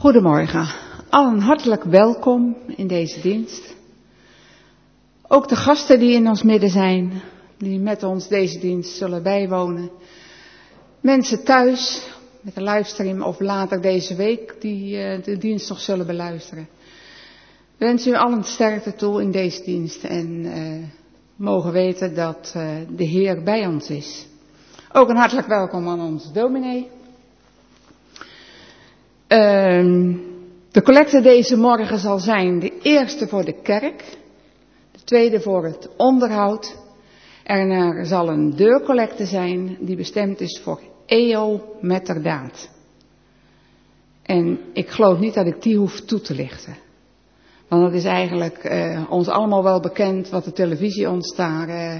Goedemorgen, allen hartelijk welkom in deze dienst. Ook de gasten die in ons midden zijn, die met ons deze dienst zullen bijwonen. Mensen thuis, met de livestream of later deze week, die de dienst nog zullen beluisteren. We wensen u allen sterkte toe in deze dienst en mogen weten dat de Heer bij ons is. Ook een hartelijk welkom aan onze dominee. De collecte deze morgen zal zijn de eerste voor de kerk, de tweede voor het onderhoud. En er zal een deurcollecte zijn die bestemd is voor EO Metterdaad. En ik geloof niet dat ik die hoef toe te lichten. Want het is eigenlijk ons allemaal wel bekend wat de televisie ons daar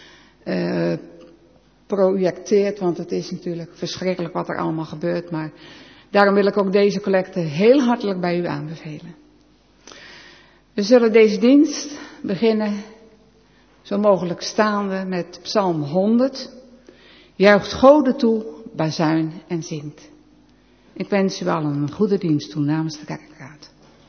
projecteert. Want het is natuurlijk verschrikkelijk wat er allemaal gebeurt. Maar daarom wil ik ook deze collecte heel hartelijk bij u aanbevelen. We zullen deze dienst beginnen, zo mogelijk staande, met Psalm 100. Juicht Gode toe, bazuin en zingt. Ik wens u allen een goede dienst toe namens de kerkraad.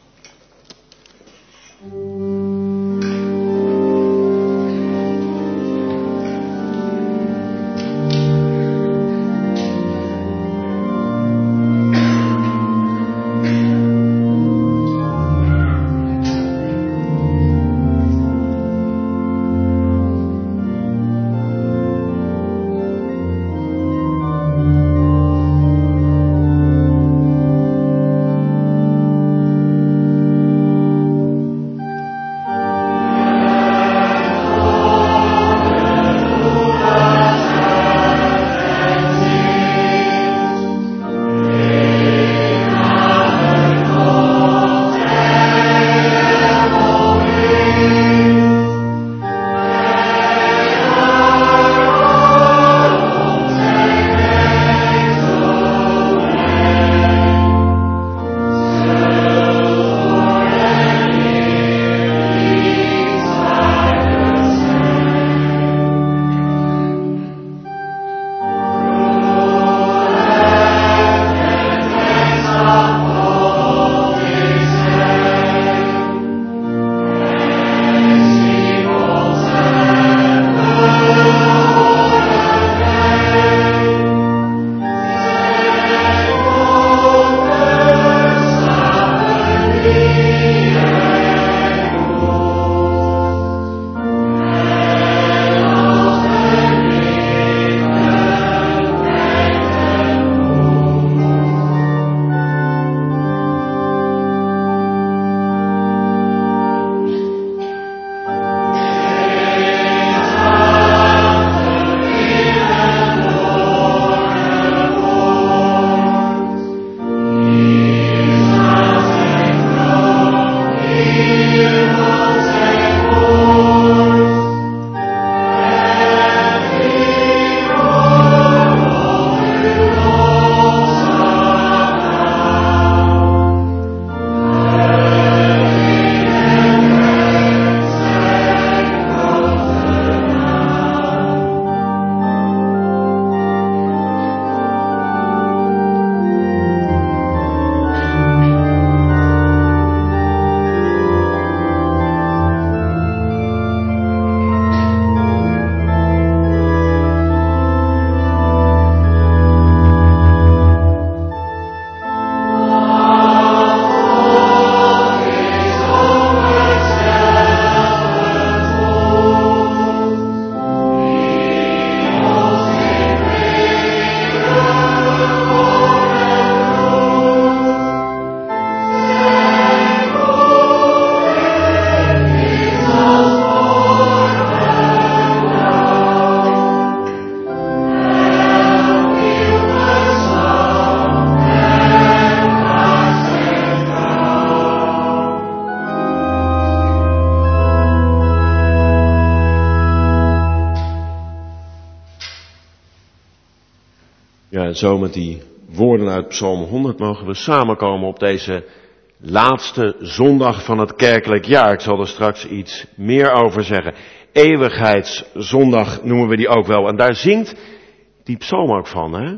En zo met die woorden uit Psalm 100 mogen we samenkomen op deze laatste zondag van het kerkelijk jaar. Ik zal er straks iets meer over zeggen. Eeuwigheidszondag noemen we die ook wel. En daar zingt die psalm ook van, hè?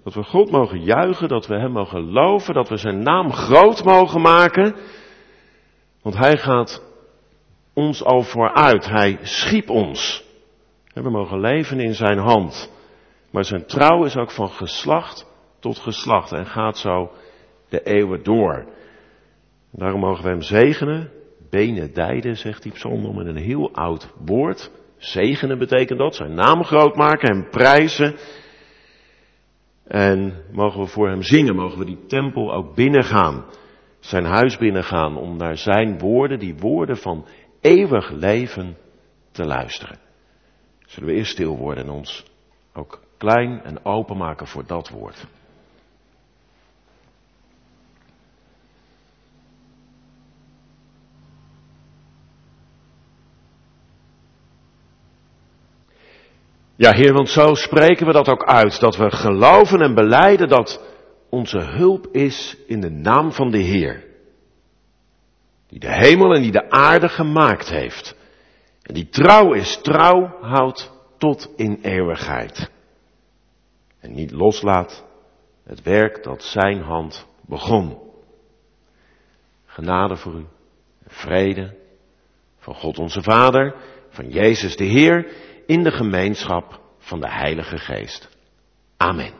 Dat we God mogen juichen, dat we hem mogen loven, dat we zijn naam groot mogen maken. Want hij gaat ons al vooruit. Hij schiep ons. We mogen leven in zijn hand. Maar zijn trouw is ook van geslacht tot geslacht en gaat zo de eeuwen door. Daarom mogen we hem zegenen. Benedijden, zegt die psalm met een heel oud woord. Zegenen betekent dat, zijn naam groot maken, hem prijzen. En mogen we voor hem zingen, mogen we die tempel ook binnengaan. Zijn huis binnengaan om naar zijn woorden, die woorden van eeuwig leven, te luisteren. Zullen we eerst stil worden en ons ook klein en openmaken voor dat woord. Ja, Heer, want zo spreken we dat ook uit, dat we geloven en belijden dat onze hulp is in de naam van de Heer. Die de hemel en die de aarde gemaakt heeft. En die trouw is, trouw houdt tot in eeuwigheid. En niet loslaat het werk dat zijn hand begon. Genade voor u, vrede van God onze Vader, van Jezus de Heer, in de gemeenschap van de Heilige Geest. Amen.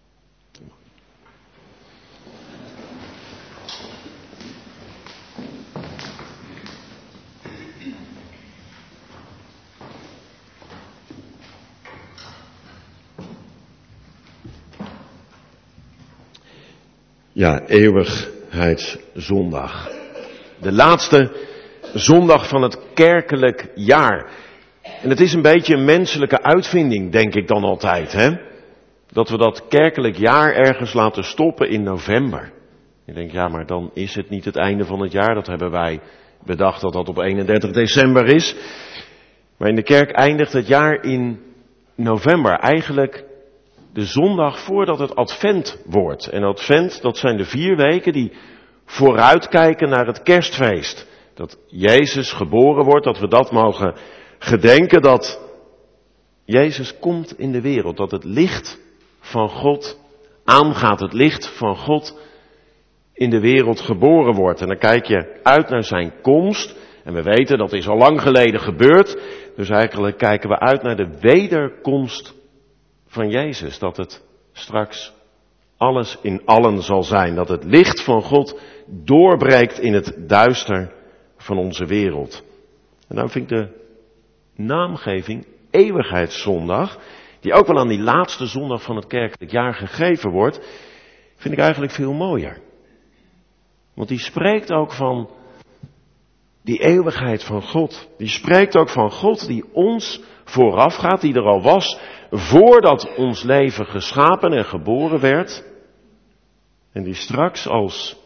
Ja, eeuwigheidszondag. De laatste zondag van het kerkelijk jaar. En het is een beetje een menselijke uitvinding, denk ik dan altijd, hè? Dat we dat kerkelijk jaar ergens laten stoppen in november. Ik denk, ja, maar dan is het niet het einde van het jaar. Dat hebben wij bedacht dat dat op 31 december is. Maar in de kerk eindigt het jaar in november. Eigenlijk de zondag voordat het advent wordt. En advent, dat zijn de 4 weken die vooruitkijken naar het kerstfeest. Dat Jezus geboren wordt, dat we dat mogen gedenken, dat Jezus komt in de wereld. Dat het licht van God aangaat, het licht van God in de wereld geboren wordt. En dan kijk je uit naar zijn komst. En we weten, dat is al lang geleden gebeurd. Dus eigenlijk kijken we uit naar de wederkomst van Jezus. Dat het straks alles in allen zal zijn. Dat het licht van God doorbreekt in het duister van onze wereld. En dan vind ik de naamgeving Eeuwigheidszondag, die ook wel aan die laatste zondag van het kerkelijk jaar gegeven wordt, vind ik eigenlijk veel mooier. Want die spreekt ook van die eeuwigheid van God. Die spreekt ook van God die ons voorafgaat, die er al was voordat ons leven geschapen en geboren werd. En die straks als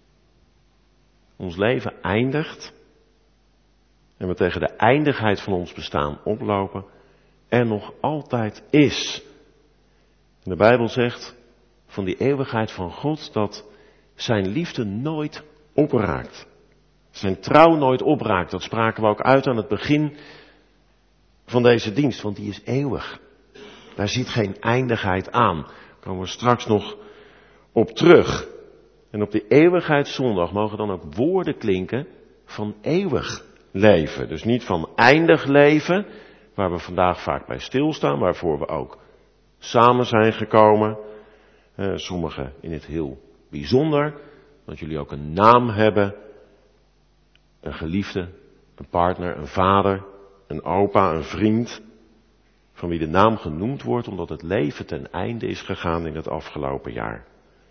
ons leven eindigt en we tegen de eindigheid van ons bestaan oplopen, er nog altijd is. En de Bijbel zegt van die eeuwigheid van God dat zijn liefde nooit opraakt. Zijn trouw nooit opraakt. Dat spraken we ook uit aan het begin van deze dienst, want die is eeuwig. Daar zit geen eindigheid aan. Daar komen we straks nog op terug. En op die eeuwigheidszondag mogen dan ook woorden klinken van eeuwig leven. Dus niet van eindig leven, waar we vandaag vaak bij stilstaan, waarvoor we ook samen zijn gekomen. Sommigen in het heel bijzonder, dat jullie ook een naam hebben. Een geliefde, een partner, een vader, een opa, een vriend. Van wie de naam genoemd wordt omdat het leven ten einde is gegaan in het afgelopen jaar.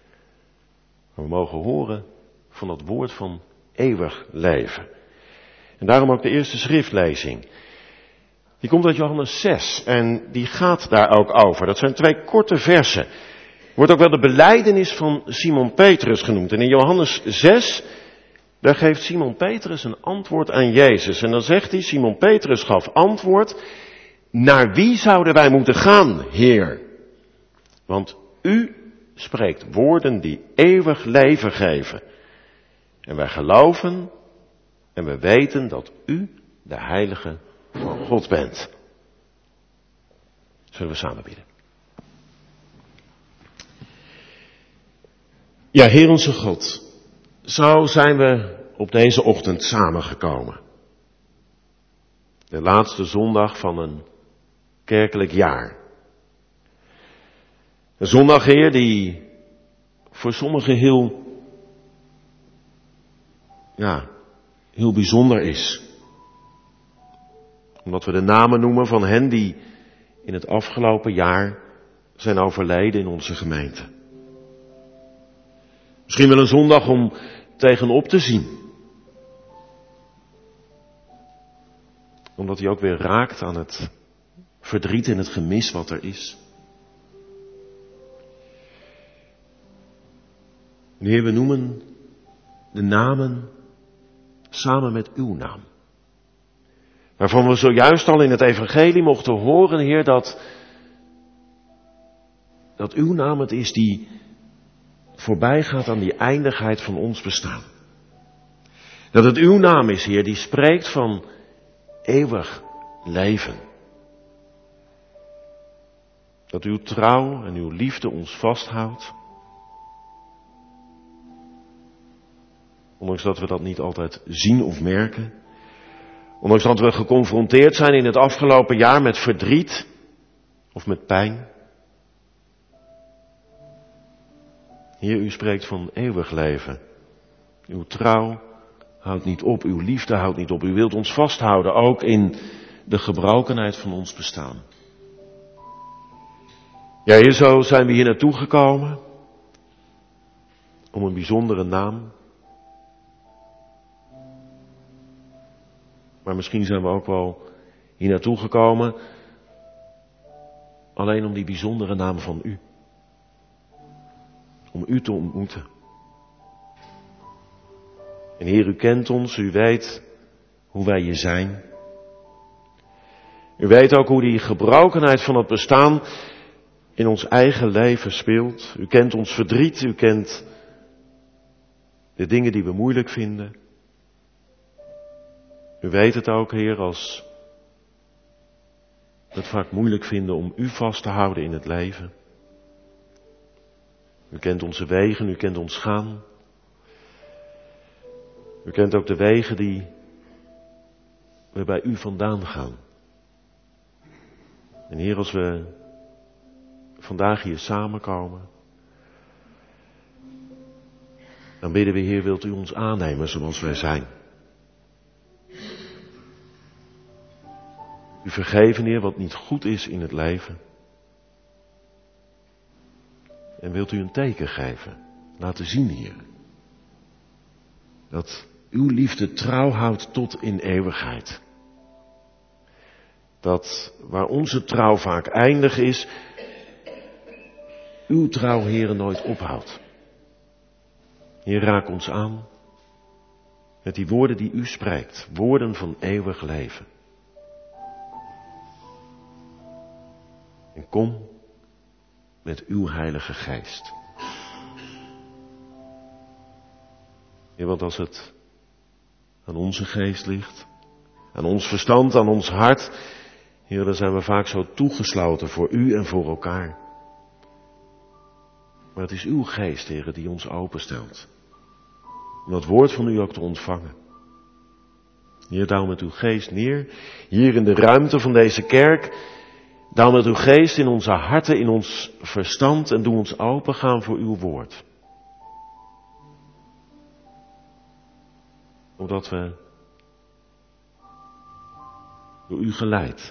Maar we mogen horen van dat woord van eeuwig leven. En daarom ook de eerste schriftlezing. Die komt uit Johannes 6 en die gaat daar ook over. Dat zijn 2 korte versen. Wordt ook wel de belijdenis van Simon Petrus genoemd. En in Johannes 6, daar geeft Simon Petrus een antwoord aan Jezus. En dan zegt hij, Simon Petrus gaf antwoord: naar wie zouden wij moeten gaan, Heer? Want u spreekt woorden die eeuwig leven geven. En wij geloven en we weten dat u de Heilige van God bent. Zullen we samen bidden? Ja, Heer onze God, zo zijn we op deze ochtend samengekomen. De laatste zondag van een kerkelijk jaar. Een zondag, Heer, die voor sommigen heel bijzonder is. Omdat we de namen noemen van hen die in het afgelopen jaar zijn overleden in onze gemeente. Misschien wel een zondag om tegenop te zien. Omdat hij ook weer raakt aan het verdriet en het gemis wat er is. Heer, we noemen de namen samen met uw naam. Waarvan we zojuist al in het evangelie mochten horen, Heer, dat uw naam het is die voorbij gaat aan die eindigheid van ons bestaan. Dat het uw naam is, Heer, die spreekt van eeuwig leven. Dat uw trouw en uw liefde ons vasthoudt. Ondanks dat we dat niet altijd zien of merken. Ondanks dat we geconfronteerd zijn in het afgelopen jaar met verdriet of met pijn. Heer, u spreekt van eeuwig leven. Uw trouw houdt niet op, uw liefde houdt niet op. U wilt ons vasthouden, ook in de gebrokenheid van ons bestaan. Ja, Heer, zo zijn we hier naartoe gekomen. Om een bijzondere naam. Maar misschien zijn we ook wel hier naartoe gekomen alleen om die bijzondere naam van u. Om u te ontmoeten. En Heer, u kent ons, u weet hoe wij hier zijn. U weet ook hoe die gebrokenheid van het bestaan in ons eigen leven speelt. U kent ons verdriet, u kent de dingen die we moeilijk vinden. U weet het ook, Heer, als we het vaak moeilijk vinden om u vast te houden in het leven. U kent onze wegen, u kent ons gaan. U kent ook de wegen die we bij u vandaan gaan. En Heer, als we vandaag hier samenkomen, dan bidden we, Heer, wilt u ons aannemen zoals wij zijn. U vergeven, Heer, wat niet goed is in het leven. En wilt u een teken geven, laten zien, Heer, dat uw liefde trouw houdt tot in eeuwigheid. Dat waar onze trouw vaak eindig is, uw trouw, Heer, nooit ophoudt. Heer, raak ons aan met die woorden die u spreekt, woorden van eeuwig leven. En kom met uw Heilige Geest. Heer, want als het aan onze geest ligt, aan ons verstand, aan ons hart, Heer, dan zijn we vaak zo toegesloten voor u en voor elkaar. Maar het is uw geest, Heer, die ons openstelt. Om dat woord van u ook te ontvangen. Heer, daal met uw geest neer, hier in de ruimte van deze kerk. Daal met uw geest in onze harten, in ons verstand en doe ons opengaan voor uw woord. Omdat we door u geleid,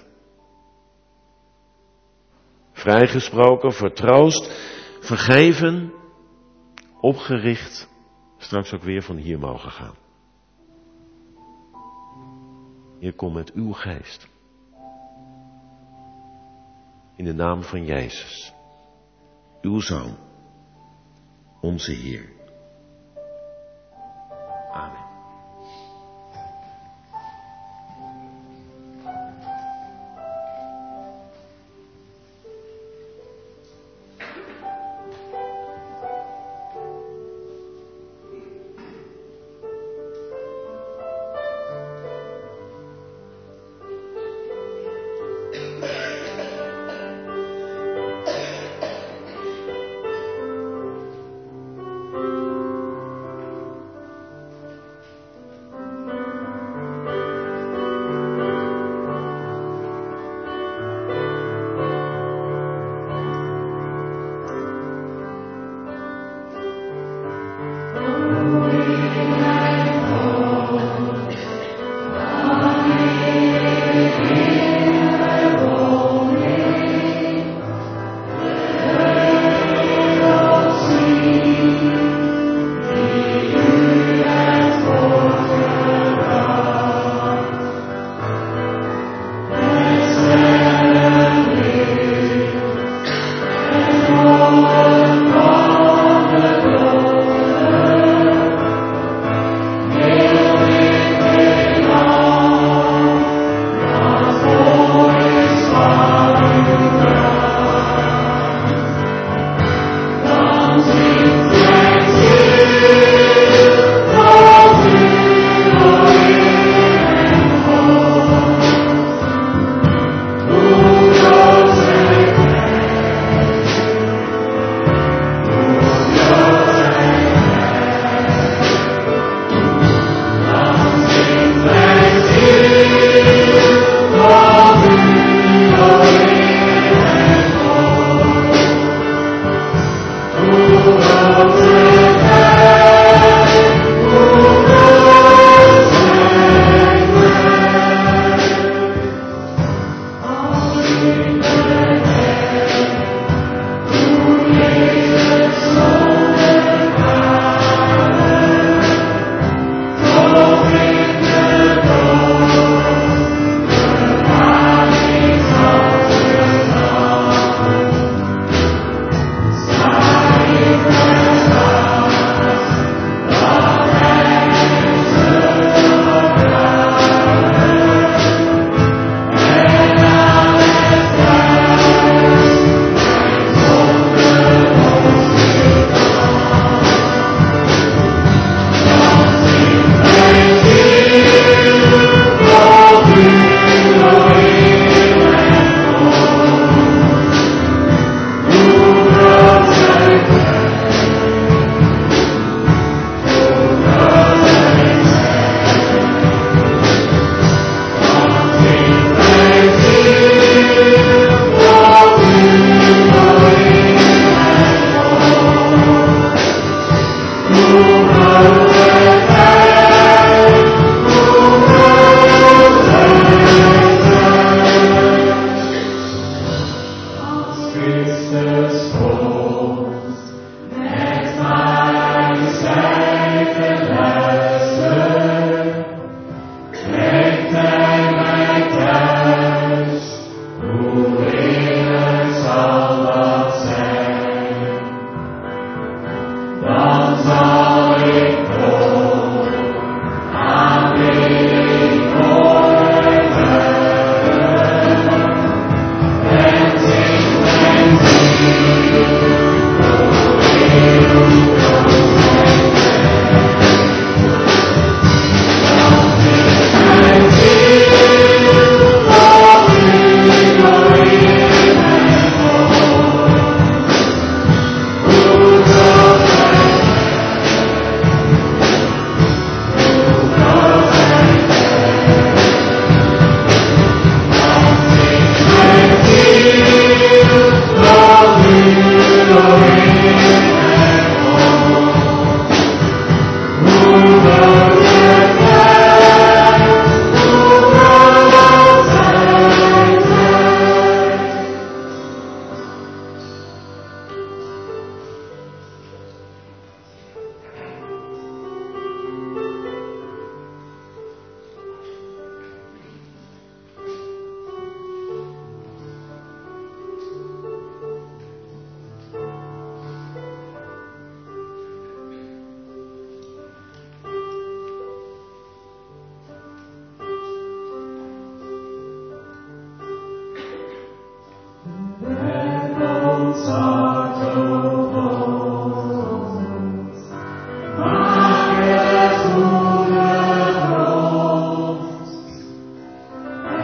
vrijgesproken, vertroost, vergeven, opgericht, straks ook weer van hier mogen gaan. Heer, kom met uw geest. In de naam van Jezus, uw Zoon, onze Heer. Amen.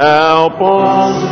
Help ons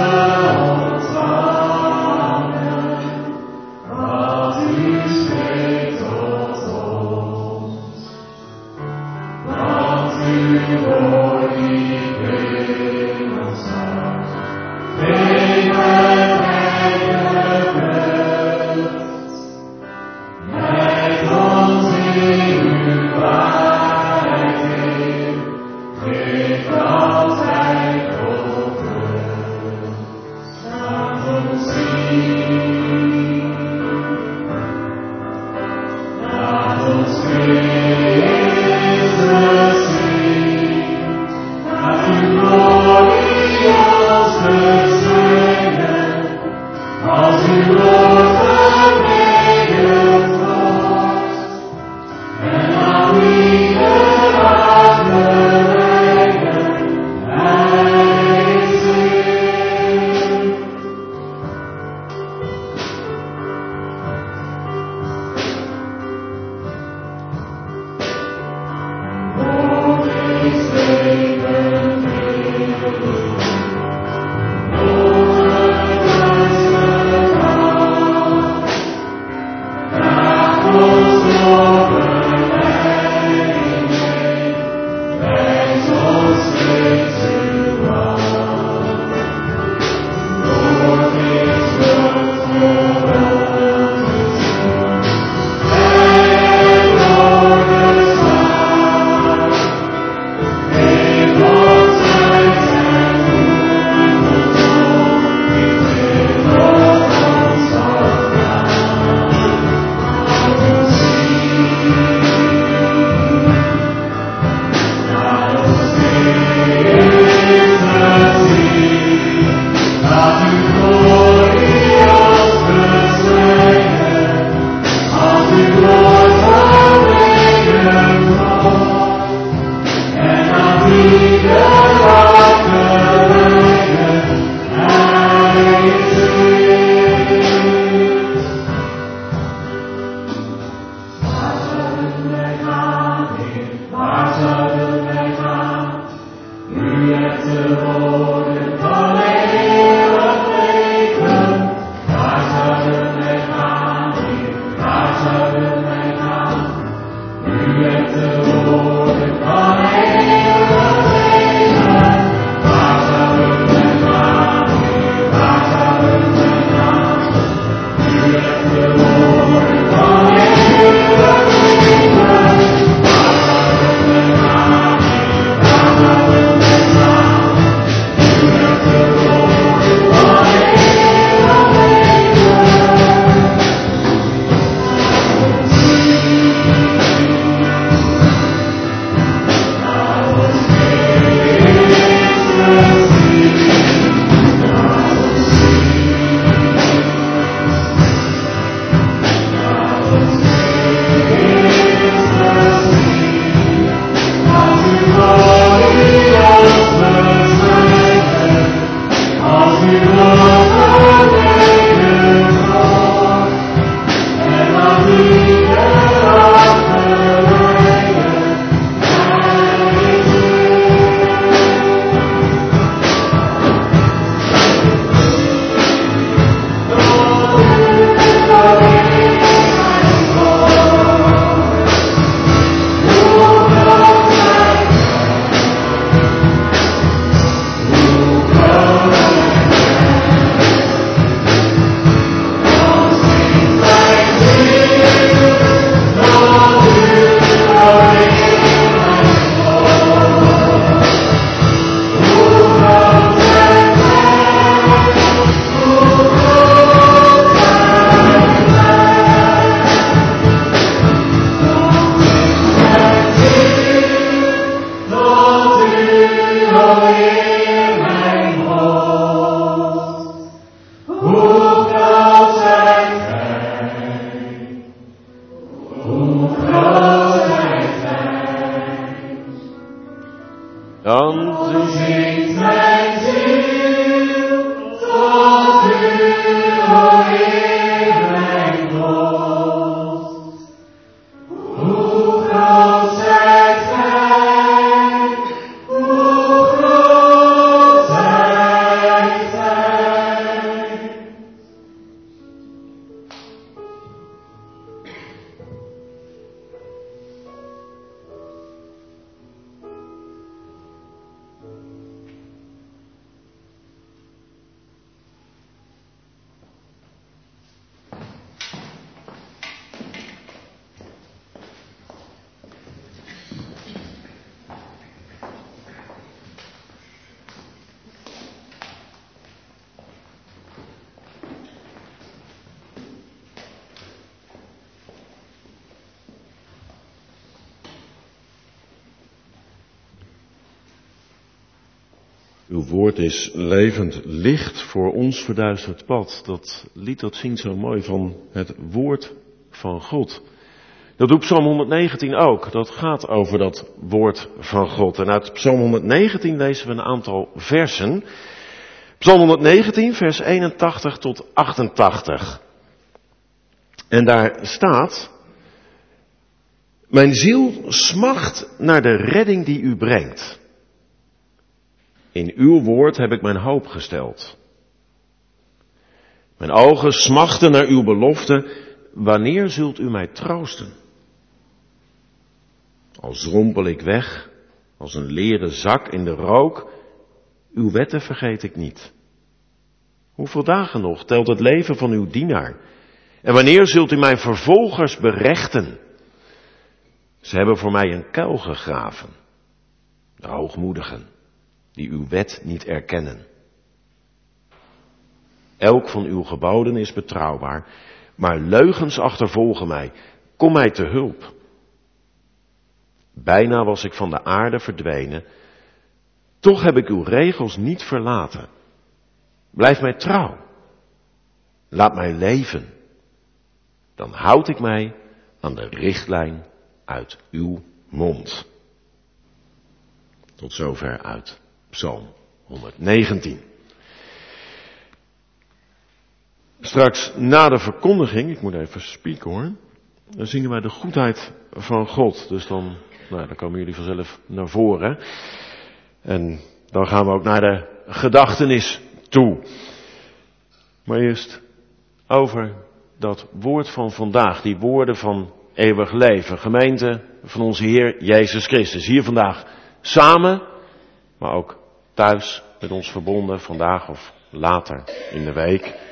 Uw woord is levend licht voor ons verduisterd pad. Dat lied dat zingt zo mooi van het woord van God. Dat doet Psalm 119 ook. Dat gaat over dat woord van God. En uit Psalm 119 lezen we een aantal versen. Psalm 119, vers 81 tot 88. En daar staat: Mijn ziel smacht naar de redding die u brengt. In uw woord heb ik mijn hoop gesteld. Mijn ogen smachten naar uw belofte. Wanneer zult u mij troosten? Al zwompel ik weg, als een leren zak in de rook, uw wetten vergeet ik niet. Hoeveel dagen nog telt het leven van uw dienaar? En wanneer zult u mijn vervolgers berechten? Ze hebben voor mij een kuil gegraven, de hoogmoedigen, die uw wet niet erkennen. Elk van uw geboden is betrouwbaar, maar leugens achtervolgen mij. Kom mij te hulp. Bijna was ik van de aarde verdwenen, toch heb ik uw regels niet verlaten. Blijf mij trouw. Laat mij leven. Dan houd ik mij aan de richtlijn uit uw mond. Tot zover uit Psalm 119. Straks na de verkondiging, ik moet even spieken hoor, dan zingen wij de goedheid van God. Dus dan komen jullie vanzelf naar voren. En dan gaan we ook naar de gedachtenis toe. Maar eerst over dat woord van vandaag, die woorden van eeuwig leven. Gemeente van onze Heer Jezus Christus. Hier vandaag samen, maar ook thuis met ons verbonden, vandaag of later in de week.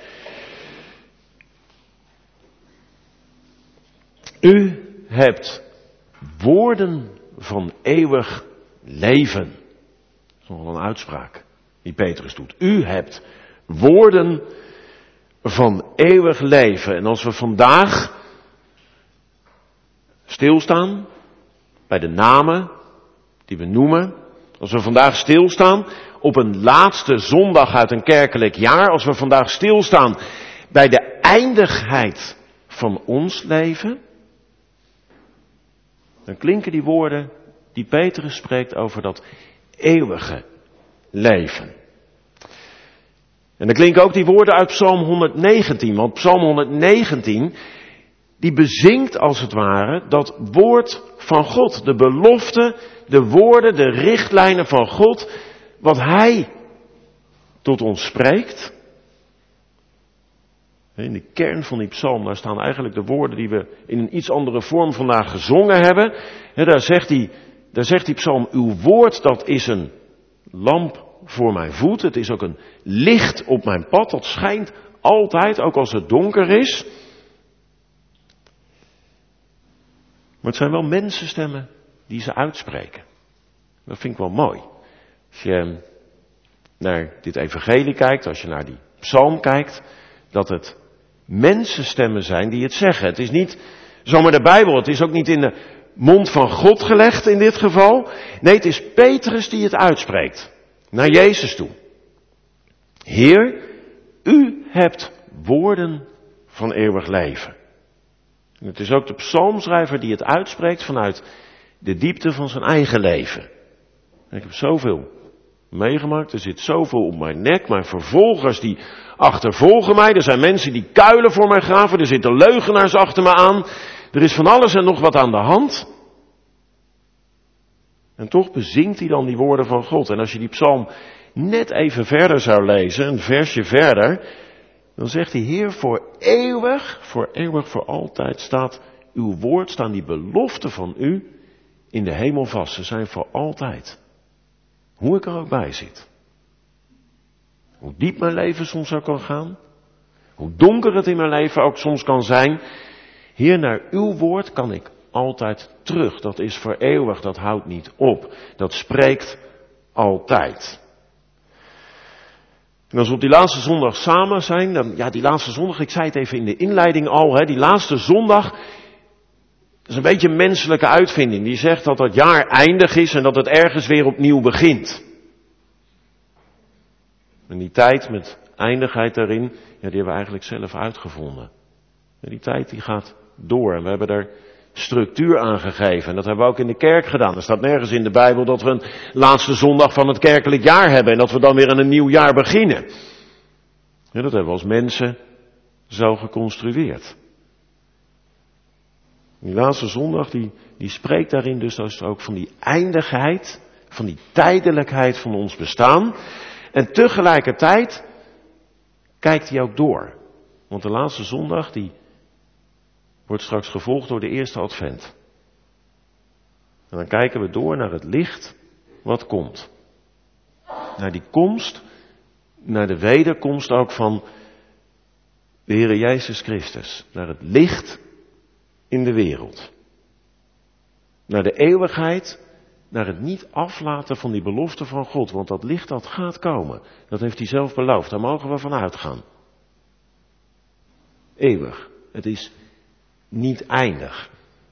U hebt woorden van eeuwig leven. Dat is nogal een uitspraak die Petrus doet. U hebt woorden van eeuwig leven. En als we vandaag stilstaan bij de namen die we noemen, als we vandaag stilstaan op een laatste zondag uit een kerkelijk jaar, als we vandaag stilstaan bij de eindigheid van ons leven, dan klinken die woorden die Petrus spreekt over dat eeuwige leven. En dan klinken ook die woorden uit Psalm 119, want Psalm 119, die bezingt als het ware dat woord van God, de belofte, de woorden, de richtlijnen van God, wat Hij tot ons spreekt. In de kern van die psalm, daar staan eigenlijk de woorden die we in een iets andere vorm vandaag gezongen hebben. Daar zegt die psalm, uw woord dat is een lamp voor mijn voet. Het is ook een licht op mijn pad. Dat schijnt altijd, ook als het donker is. Maar het zijn wel mensenstemmen die ze uitspreken. Dat vind ik wel mooi. Als je naar dit evangelie kijkt, als je naar die psalm kijkt, dat het mensenstemmen zijn die het zeggen. Het is niet zomaar de Bijbel, het is ook niet in de mond van God gelegd in dit geval. Nee, het is Petrus die het uitspreekt. Naar Jezus toe. Heer, u hebt woorden van eeuwig leven. En het is ook de psalmschrijver die het uitspreekt vanuit de diepte van zijn eigen leven. En ik heb zoveel meegemaakt, er zit zoveel op mijn nek, mijn vervolgers die achtervolgen mij, er zijn mensen die kuilen voor mij graven, er zitten leugenaars achter me aan, er is van alles en nog wat aan de hand. En toch bezingt hij dan die woorden van God. En als je die psalm net even verder zou lezen, een versje verder, dan zegt hij, Heer, voor eeuwig, voor altijd staat uw woord, staan die beloften van u in de hemel vast. Ze zijn voor altijd. Hoe ik er ook bij zit. Hoe diep mijn leven soms ook kan gaan. Hoe donker het in mijn leven ook soms kan zijn. Heer, naar uw woord kan ik altijd terug. Dat is voor eeuwig, dat houdt niet op. Dat spreekt altijd. En als we op die laatste zondag samen zijn, dan, ja, die laatste zondag, ik zei het even in de inleiding al, die laatste zondag, dat is een beetje een menselijke uitvinding. Die zegt dat het jaar eindig is en dat het ergens weer opnieuw begint. En die tijd met eindigheid daarin, ja, die hebben we eigenlijk zelf uitgevonden. En die tijd die gaat door en we hebben daar structuur aan gegeven. En dat hebben we ook in de kerk gedaan. Er staat nergens in de Bijbel dat we een laatste zondag van het kerkelijk jaar hebben en dat we dan weer aan een nieuw jaar beginnen. Ja, dat hebben we als mensen zo geconstrueerd. Die laatste zondag die spreekt daarin dus ook van die eindigheid, van die tijdelijkheid van ons bestaan. En tegelijkertijd kijkt hij ook door. Want de laatste zondag die wordt straks gevolgd door de eerste advent. En dan kijken we door naar het licht wat komt. Naar die komst, naar de wederkomst ook van de Heere Jezus Christus. Naar het licht in de wereld. Naar de eeuwigheid, naar het niet aflaten van die belofte van God. Want dat licht dat gaat komen. Dat heeft hij zelf beloofd, daar mogen we van uitgaan. Eeuwig. Het is niet eindig.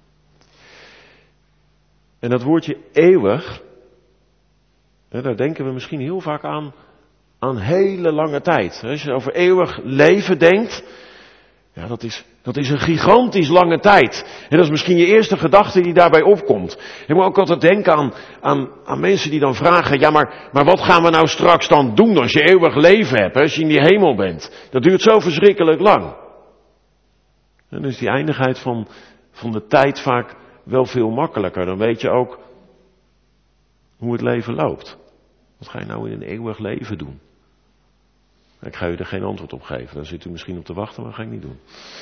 En dat woordje eeuwig, daar denken we misschien heel vaak aan hele lange tijd. Als je over eeuwig leven denkt, ja, dat is een gigantisch lange tijd. En dat is misschien je eerste gedachte die daarbij opkomt. Ik moet ook altijd denken aan mensen die dan vragen, ja maar wat gaan we nou straks dan doen als je eeuwig leven hebt, als je in die hemel bent? Dat duurt zo verschrikkelijk lang. En dan is die eindigheid van de tijd vaak wel veel makkelijker. Dan weet je ook hoe het leven loopt. Wat ga je nou in een eeuwig leven doen? Ik ga u er geen antwoord op geven. Daar zit u misschien op te wachten, maar dat ga ik niet doen.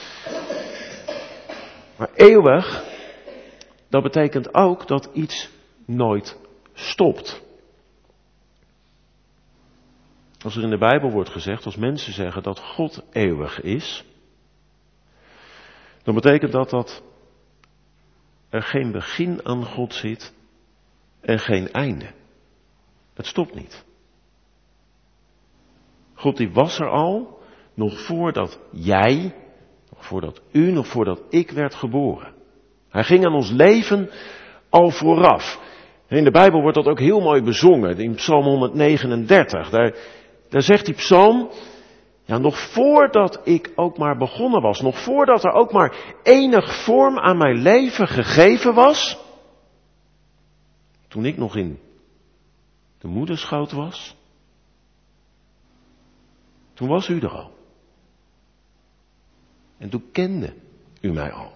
Maar eeuwig, dat betekent ook dat iets nooit stopt. Als er in de Bijbel wordt gezegd, als mensen zeggen dat God eeuwig is, dan betekent dat er geen begin aan God zit en geen einde. Het stopt niet. God die was er al, nog voordat jij, nog voordat u, nog voordat ik werd geboren. Hij ging aan ons leven al vooraf. En in de Bijbel wordt dat ook heel mooi bezongen, in Psalm 139. Daar zegt die psalm, ja, nog voordat ik ook maar begonnen was, nog voordat er ook maar enig vorm aan mijn leven gegeven was, toen ik nog in de moederschoot was, toen was u er al. En toen kende u mij al.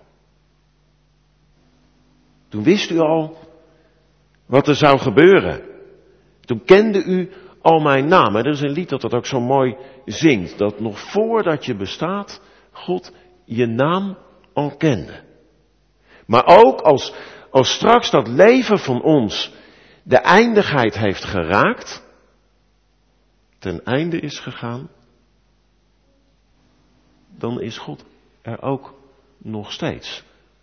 Toen wist u al wat er zou gebeuren. Toen kende u al mijn naam. Er is een lied dat ook zo mooi zingt. Dat nog voordat je bestaat, God je naam al kende. Maar ook als straks dat leven van ons de eindigheid heeft geraakt, ten einde is gegaan, dan is God er ook nog steeds.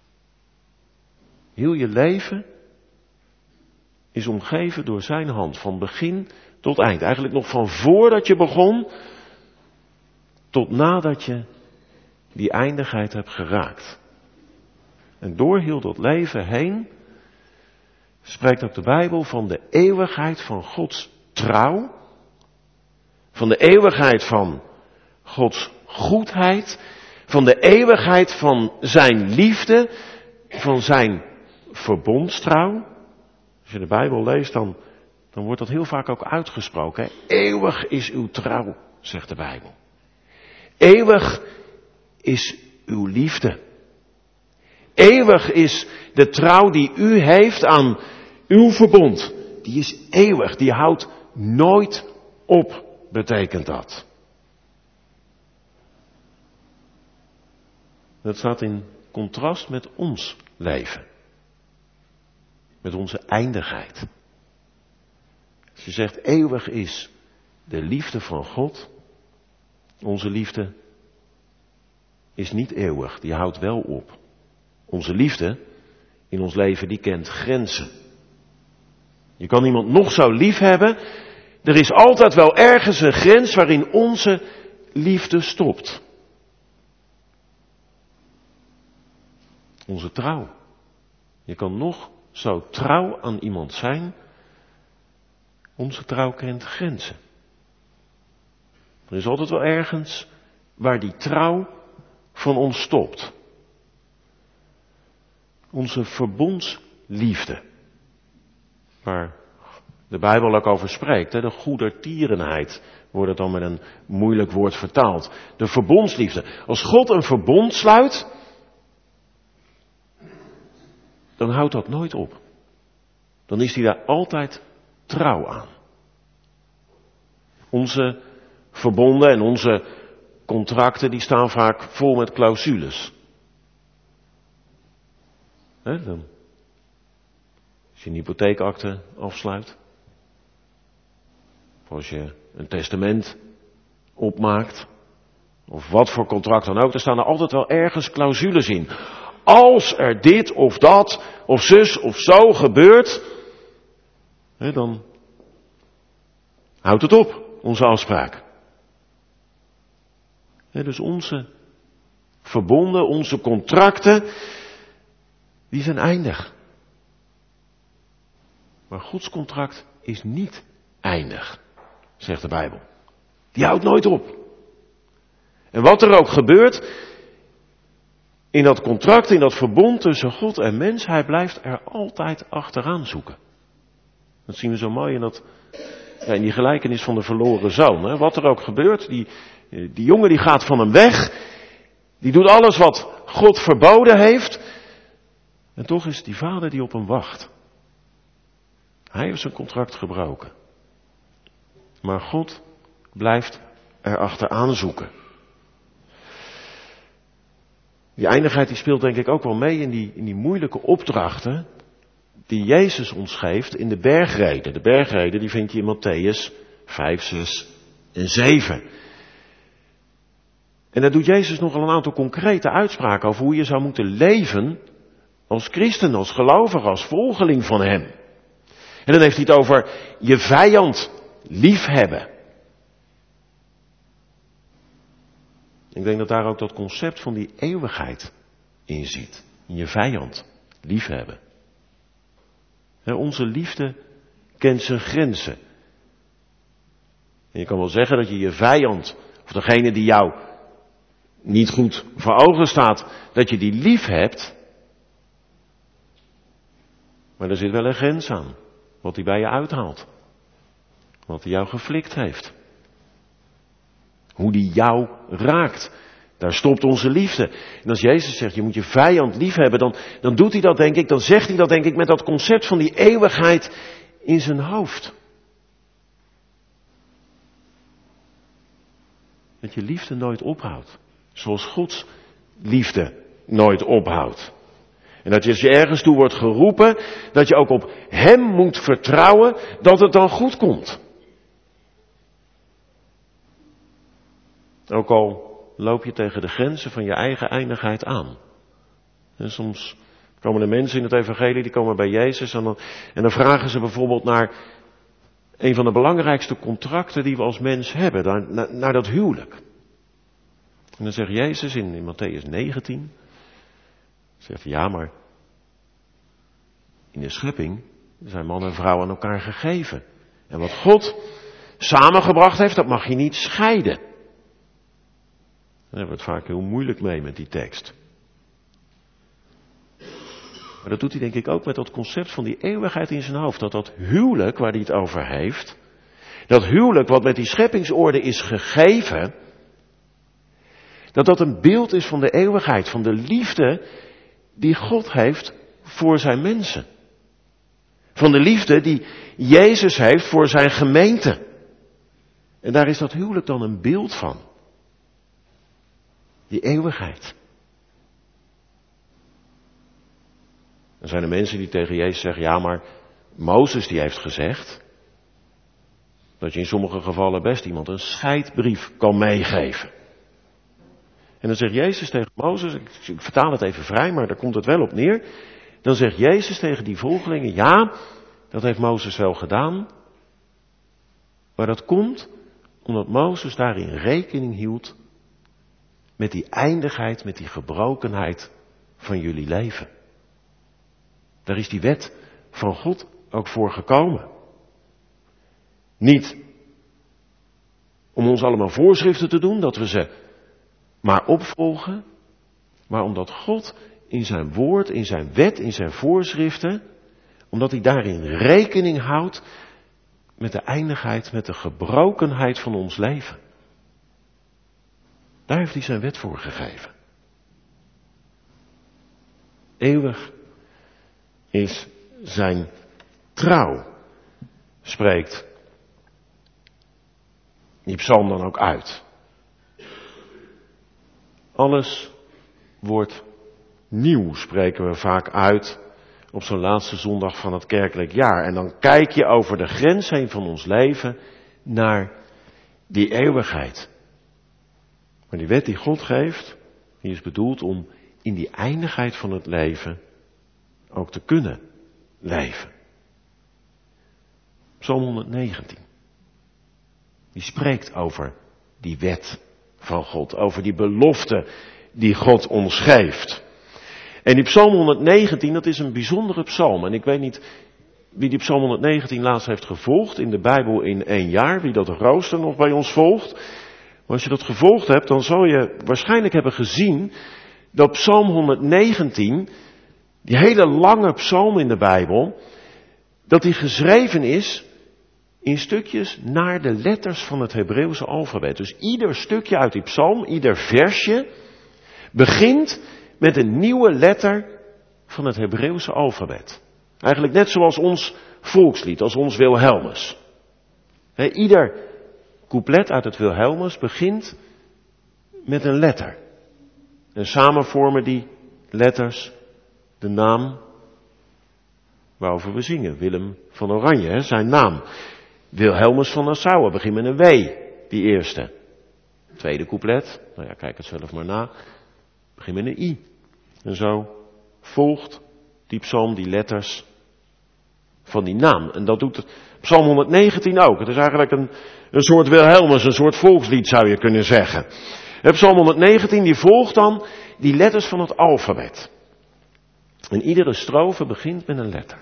Heel je leven is omgeven door zijn hand, van begin tot eind. Eigenlijk nog van voordat je begon, tot nadat je die eindigheid hebt geraakt. En door heel dat leven heen spreekt ook de Bijbel van de eeuwigheid van Gods trouw, van de eeuwigheid van Gods goedheid, van de eeuwigheid van zijn liefde, van zijn verbondstrouw. Als je de Bijbel leest, dan wordt dat heel vaak ook uitgesproken. Hè? Eeuwig is uw trouw, zegt de Bijbel. Eeuwig is uw liefde. Eeuwig is de trouw die u heeft aan uw verbond. Die is eeuwig, die houdt nooit op, betekent dat. Dat staat in contrast met ons leven. Met onze eindigheid. Als je zegt eeuwig is de liefde van God. Onze liefde is niet eeuwig, die houdt wel op. Onze liefde in ons leven die kent grenzen. Je kan iemand nog zo lief hebben. Er is altijd wel ergens een grens waarin onze liefde stopt. Onze trouw. Je kan nog zo trouw aan iemand zijn. Onze trouw kent grenzen. Er is altijd wel ergens waar die trouw van ons stopt. Onze verbondsliefde. Waar de Bijbel ook over spreekt. De goedertierenheid wordt het dan met een moeilijk woord vertaald. De verbondsliefde. Als God een verbond sluit, dan houdt dat nooit op. Dan is hij daar altijd trouw aan. Onze verbonden en onze contracten die staan vaak vol met clausules. Dan, als je een hypotheekakte afsluit. Of als je een testament opmaakt. Of wat voor contract dan ook. Er staan er altijd wel ergens clausules in. Als er dit of dat of zus of zo gebeurt. Dan houdt het op. Onze afspraak. Dus onze verbonden, onze contracten, die zijn eindig. Maar Gods contract is niet eindig, zegt de Bijbel. Die houdt nooit op. En wat er ook gebeurt, in dat contract, in dat verbond tussen God en mens, hij blijft er altijd achteraan zoeken. Dat zien we zo mooi in die gelijkenis van de verloren zoon. Wat er ook gebeurt, die jongen die gaat van hem weg. Die doet alles wat God verboden heeft. En toch is die vader die op hem wacht. Hij heeft zijn contract gebroken. Maar God blijft er achteraan zoeken. Die eindigheid die speelt denk ik ook wel mee in die moeilijke opdrachten die Jezus ons geeft in de bergreden. De bergreden die vind je in Mattheüs 5, 6 en 7. En daar doet Jezus nogal een aantal concrete uitspraken over hoe je zou moeten leven als christen, als gelovige, als volgeling van hem. En dan heeft hij het over je vijand liefhebben. Ik denk dat daar ook dat concept van die eeuwigheid in zit. Je vijand liefhebben. Onze liefde kent zijn grenzen. En je kan wel zeggen dat je je vijand, of degene die jou niet goed voor ogen staat, dat je die lief hebt. Maar er zit wel een grens aan. Wat hij bij je uithaalt. Wat hij jou geflikt heeft. Hoe die jou raakt. Daar stopt onze liefde. En als Jezus zegt, je moet je vijand lief hebben, dan doet hij dat denk ik, dan zegt hij dat denk ik met dat concept van die eeuwigheid in zijn hoofd. Dat je liefde nooit ophoudt. Zoals Gods liefde nooit ophoudt. En dat je als je ergens toe wordt geroepen, dat je ook op hem moet vertrouwen dat het dan goed komt. Ook al loop je tegen de grenzen van je eigen eindigheid aan. En soms komen er mensen in het evangelie, die komen bij Jezus en dan vragen ze bijvoorbeeld naar een van de belangrijkste contracten die we als mens hebben, naar dat huwelijk. En dan zegt Jezus in Mattheüs 19, zegt hij, ja, maar in de schepping zijn man en vrouw aan elkaar gegeven. En wat God samengebracht heeft, dat mag je niet scheiden. Daar hebben we het vaak heel moeilijk mee met die tekst. Maar dat doet hij denk ik ook met dat concept van die eeuwigheid in zijn hoofd. Dat huwelijk waar hij het over heeft, dat huwelijk wat met die scheppingsorde is gegeven, dat een beeld is van de eeuwigheid, van de liefde die God heeft voor zijn mensen. Van de liefde die Jezus heeft voor zijn gemeente. En daar is dat huwelijk dan een beeld van. Die eeuwigheid. Dan zijn er mensen die tegen Jezus zeggen, ja maar Mozes die heeft gezegd dat je in sommige gevallen best iemand een scheidbrief kan meegeven. En dan zegt Jezus tegen Mozes, ik vertaal het even vrij, maar daar komt het wel op neer. Dan zegt Jezus tegen die volgelingen, ja, dat heeft Mozes wel gedaan. Maar dat komt omdat Mozes daarin rekening hield met die eindigheid, met die gebrokenheid van jullie leven. Daar is die wet van God ook voor gekomen. Niet om ons allemaal voorschriften te doen, dat we ze maar opvolgen, maar omdat God in zijn woord, in zijn wet, in zijn voorschriften, omdat hij daarin rekening houdt met de eindigheid, met de gebrokenheid van ons leven. Daar heeft hij zijn wet voor gegeven. Eeuwig is zijn trouw, spreekt die psalm dan ook uit. Alles wordt nieuw, spreken we vaak uit op zo'n laatste zondag van het kerkelijk jaar. En dan kijk je over de grens heen van ons leven naar die eeuwigheid. Maar die wet die God geeft, die is bedoeld om in die eindigheid van het leven ook te kunnen leven. Psalm 119. Die spreekt over die wet van God, over die belofte die God ons geeft. En die Psalm 119, dat is een bijzondere psalm. En ik weet niet wie die Psalm 119 laatst heeft gevolgd in de Bijbel in 1 jaar, wie dat rooster nog bij ons volgt. Maar als je dat gevolgd hebt, dan zal je waarschijnlijk hebben gezien dat Psalm 119, die hele lange psalm in de Bijbel, dat die geschreven is in stukjes naar de letters van het Hebreeuwse alfabet. Dus ieder stukje uit die psalm, ieder versje, begint met een nieuwe letter van het Hebreeuwse alfabet. Eigenlijk net zoals ons volkslied, als ons Wilhelmus. Ieder couplet uit het Wilhelmus begint met een letter. En samen vormen die letters de naam waarover we zingen. Willem van Oranje, zijn naam. Wilhelmus van Nassau begint met een W, die eerste. Tweede couplet, nou ja, kijk het zelf maar na, begint met een I. En zo volgt die psalm die letters van die naam. En dat doet psalm 119 ook. Het is eigenlijk een soort Wilhelmus, een soort volkslied zou je kunnen zeggen. Psalm 119 die volgt dan die letters van het alfabet. En iedere strofe begint met een letter.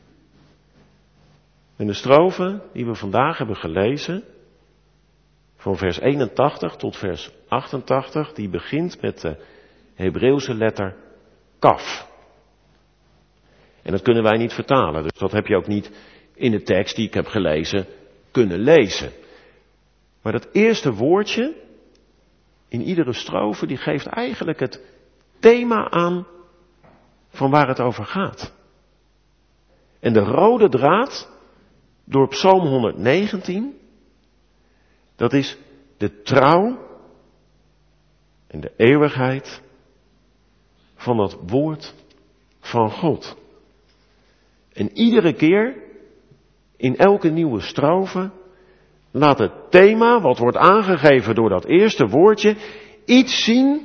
En de strofe die we vandaag hebben gelezen, van vers 81 tot vers 88, die begint met de Hebreeuwse letter kaf. En dat kunnen wij niet vertalen, dus dat heb je ook niet in de tekst die ik heb gelezen kunnen lezen. Maar dat eerste woordje in iedere strofe, die geeft eigenlijk het thema aan van waar het over gaat. En de rode draad door Psalm 119, dat is de trouw en de eeuwigheid van dat woord van God. En iedere keer, in elke nieuwe strofe, laat het thema, wat wordt aangegeven door dat eerste woordje, iets zien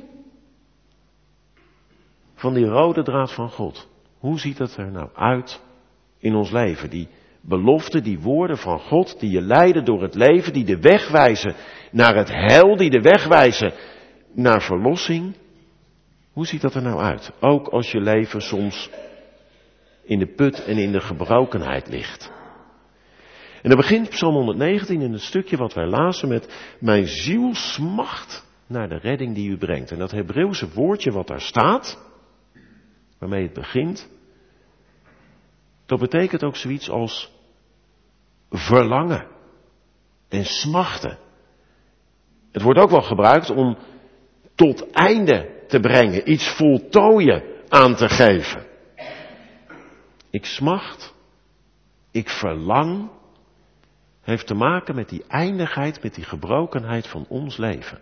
van die rode draad van God. Hoe ziet het er nou uit in ons leven? Die beloften, die woorden van God, die je leiden door het leven, die de weg wijzen naar het heil, die de weg wijzen naar verlossing. Hoe ziet dat er nou uit? Ook als je leven soms in de put en in de gebrokenheid ligt. En dan begint Psalm 119 in het stukje wat wij lazen met: mijn ziel smacht naar de redding die u brengt. En dat Hebreeuwse woordje wat daar staat, waarmee het begint, dat betekent ook zoiets als verlangen en smachten. Het wordt ook wel gebruikt om tot einde te brengen, iets voltooien aan te geven. Ik smacht, ik verlang, heeft te maken met die eindigheid, met die gebrokenheid van ons leven.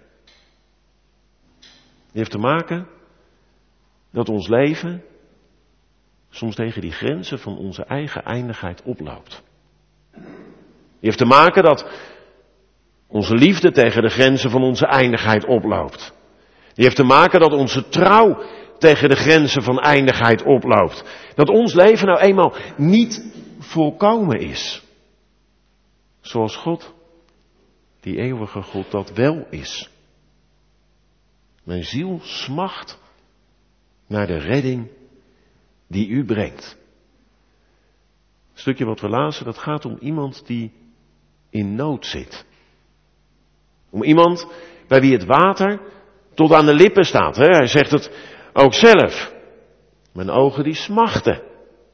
Die heeft te maken dat ons leven soms tegen die grenzen van onze eigen eindigheid oploopt. Die heeft te maken dat onze liefde tegen de grenzen van onze eindigheid oploopt. Die heeft te maken dat onze trouw tegen de grenzen van eindigheid oploopt. Dat ons leven nou eenmaal niet volkomen is. Zoals God, die eeuwige God, dat wel is. Mijn ziel smacht naar de redding die u brengt. Het stukje wat we lazen, dat gaat om iemand die in nood zit. Om iemand bij wie het water tot aan de lippen staat. Hè? Hij zegt het ook zelf. Mijn ogen die smachten.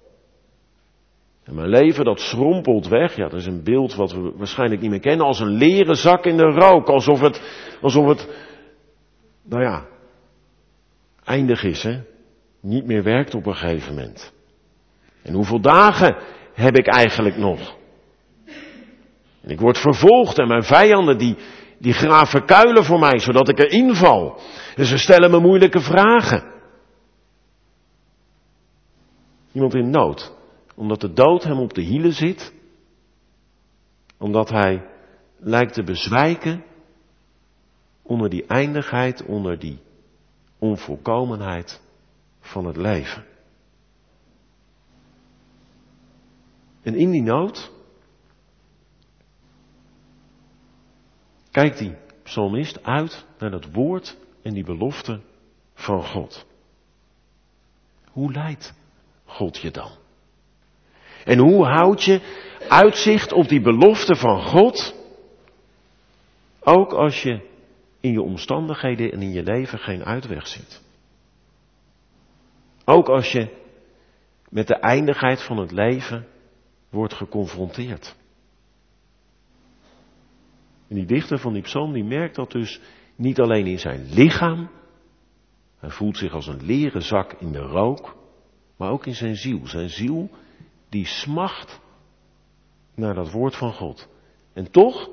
En mijn leven dat schrompelt weg. Ja, dat is een beeld wat we waarschijnlijk niet meer kennen. Als een leren zak in de rook. Alsof het eindig is, hè. Niet meer werkt op een gegeven moment. En hoeveel dagen heb ik eigenlijk nog? En ik word vervolgd en mijn vijanden die graven kuilen voor mij, zodat ik erin val. En ze stellen me moeilijke vragen. Iemand in nood, omdat de dood hem op de hielen zit, omdat hij lijkt te bezwijken onder die eindigheid, onder die onvolkomenheid van het leven. En in die nood kijkt die psalmist uit naar dat woord en die belofte van God. Hoe leidt God je dan? En hoe houd je uitzicht op die belofte van God, ook als je in je omstandigheden en in je leven geen uitweg ziet? Ook als je met de eindigheid van het leven wordt geconfronteerd. En die dichter van die psalm die merkt dat dus niet alleen in zijn lichaam. Hij voelt zich als een leren zak in de rook. Maar ook in zijn ziel. Zijn ziel die smacht naar dat woord van God. En toch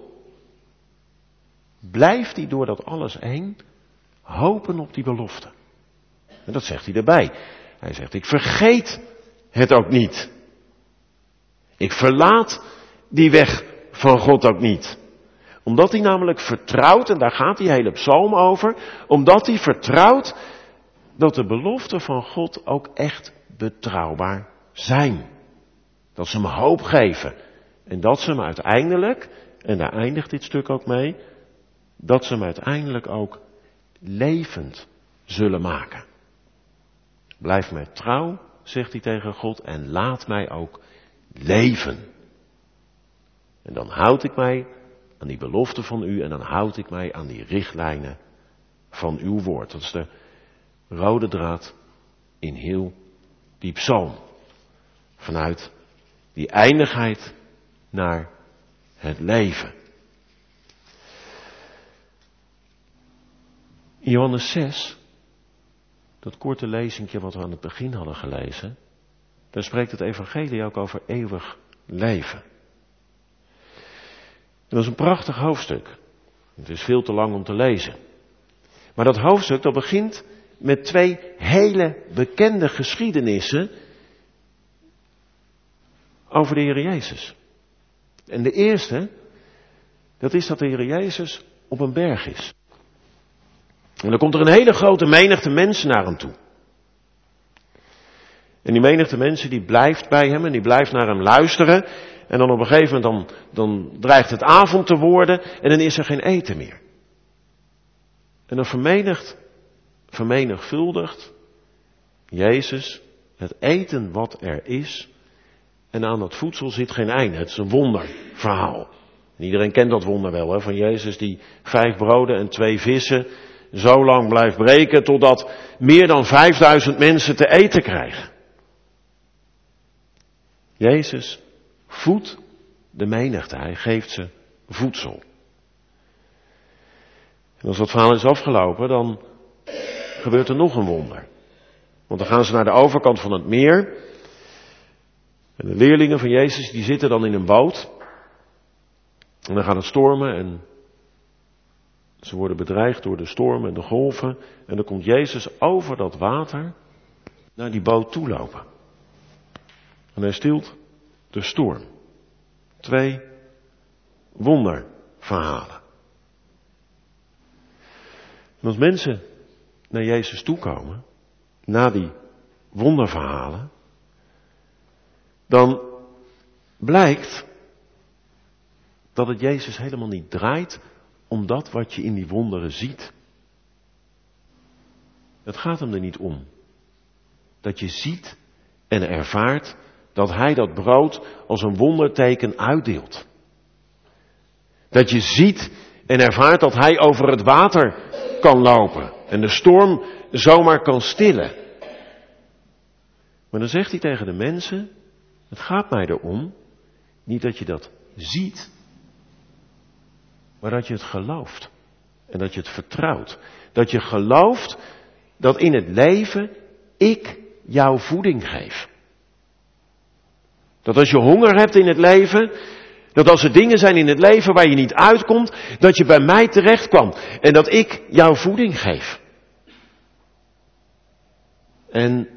blijft hij door dat alles heen hopen op die belofte. En dat zegt hij erbij. Hij zegt, ik vergeet het ook niet. Ik verlaat die weg van God ook niet. Omdat hij namelijk vertrouwt, en daar gaat die hele psalm over, omdat hij vertrouwt dat de beloften van God ook echt betrouwbaar zijn. Dat ze hem hoop geven. En dat ze hem uiteindelijk, en daar eindigt dit stuk ook mee, dat ze hem uiteindelijk ook levend zullen maken. Blijf mij trouw, zegt hij tegen God, en laat mij ook leven. En dan houd ik mij aan die belofte van u en dan houd ik mij aan die richtlijnen van uw woord. Dat is de rode draad in heel die psalm. Vanuit die eindigheid naar het leven. In Johannes 6, dat korte lezingje wat we aan het begin hadden gelezen, daar spreekt het evangelie ook over eeuwig leven. Dat is een prachtig hoofdstuk. Het is veel te lang om te lezen. Maar dat hoofdstuk dat begint met twee hele bekende geschiedenissen over de Heer Jezus. En de eerste, dat is dat de Heer Jezus op een berg is. En dan komt er een hele grote menigte mensen naar hem toe. En die menigte mensen die blijft bij hem en die blijft naar hem luisteren. En dan op een gegeven moment dan dreigt het avond te worden en dan is er geen eten meer. En dan vermenigvuldigt Jezus het eten wat er is. En aan dat voedsel zit geen einde. Het is een wonderverhaal. En iedereen kent dat wonder wel, hè, van Jezus die 5 broden en 2 vissen zo lang blijft breken totdat meer dan 5000 mensen te eten krijgen. Jezus voedt de menigte. Hij geeft ze voedsel. En als dat verhaal is afgelopen, dan gebeurt er nog een wonder. Want dan gaan ze naar de overkant van het meer. En de leerlingen van Jezus, die zitten dan in een boot. En dan gaat het stormen en ze worden bedreigd door de storm en de golven. En dan komt Jezus over dat water naar die boot toe lopen. En hij stilt de storm. 2 wonderverhalen. En als mensen naar Jezus toekomen, na die wonderverhalen, dan blijkt dat het Jezus helemaal niet draait om dat wat je in die wonderen ziet. Het gaat hem er niet om. Dat je ziet en ervaart dat hij dat brood als een wonderteken uitdeelt. Dat je ziet En ervaart dat hij over het water kan lopen. En de storm zomaar kan stillen. Maar dan zegt hij tegen de mensen, het gaat mij erom, niet dat je dat ziet, maar dat je het gelooft. En dat je het vertrouwt. Dat je gelooft dat in het leven ik jou voeding geef. Dat als je honger hebt in het leven, dat als er dingen zijn in het leven waar je niet uitkomt, dat je bij mij terecht kwam. En dat ik jou voeding geef. En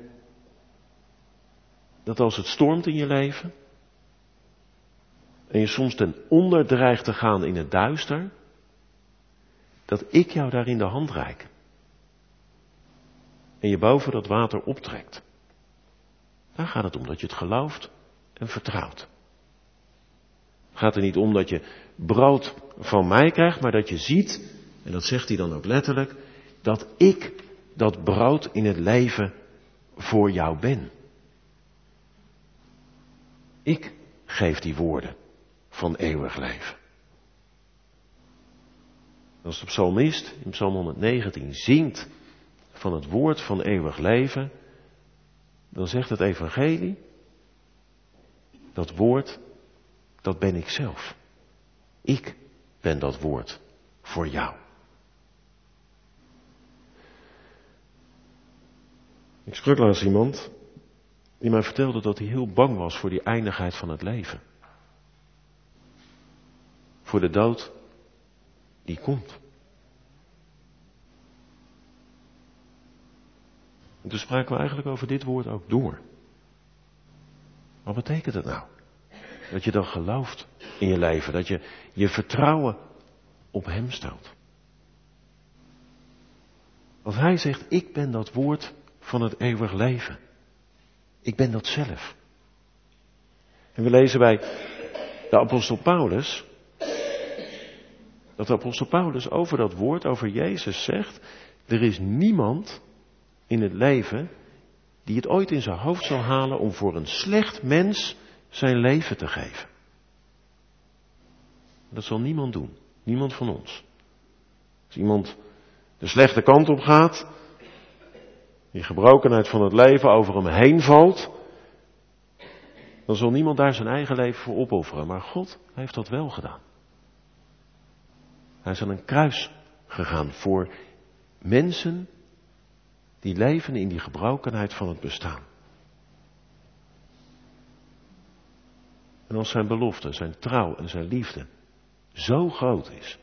dat als het stormt in je leven, en je soms ten onder dreigt te gaan in het duister, dat ik jou daarin de hand reik. En je boven dat water optrekt. Daar gaat het om, dat je het gelooft en vertrouwt. Het gaat er niet om dat je brood van mij krijgt, maar dat je ziet, en dat zegt hij dan ook letterlijk, dat ik dat brood in het leven voor jou ben. Ik geef die woorden van eeuwig leven. Als de psalmist in Psalm 119 zingt van het woord van eeuwig leven, dan zegt het evangelie, dat woord, dat ben ik zelf. Ik ben dat woord voor jou. Ik sprak laatst iemand die mij vertelde dat hij heel bang was voor die eindigheid van het leven. Voor de dood die komt. En toen spraken we eigenlijk over dit woord ook door. Wat betekent het nou? Dat je dan gelooft in je leven. Dat je je vertrouwen op hem stelt. Als hij zegt, ik ben dat woord van het eeuwig leven. Ik ben dat zelf. En we lezen bij de apostel Paulus, dat de apostel Paulus over dat woord, over Jezus zegt, er is niemand in het leven die het ooit in zijn hoofd zal halen om voor een slecht mens zijn leven te geven. Dat zal niemand doen. Niemand van ons. Als iemand de slechte kant op gaat, die gebrokenheid van het leven over hem heen valt, dan zal niemand daar zijn eigen leven voor opofferen. Maar God heeft dat wel gedaan. Hij is aan een kruis gegaan voor mensen die leven in die gebrokenheid van het bestaan. En als zijn belofte, zijn trouw en zijn liefde zo groot is,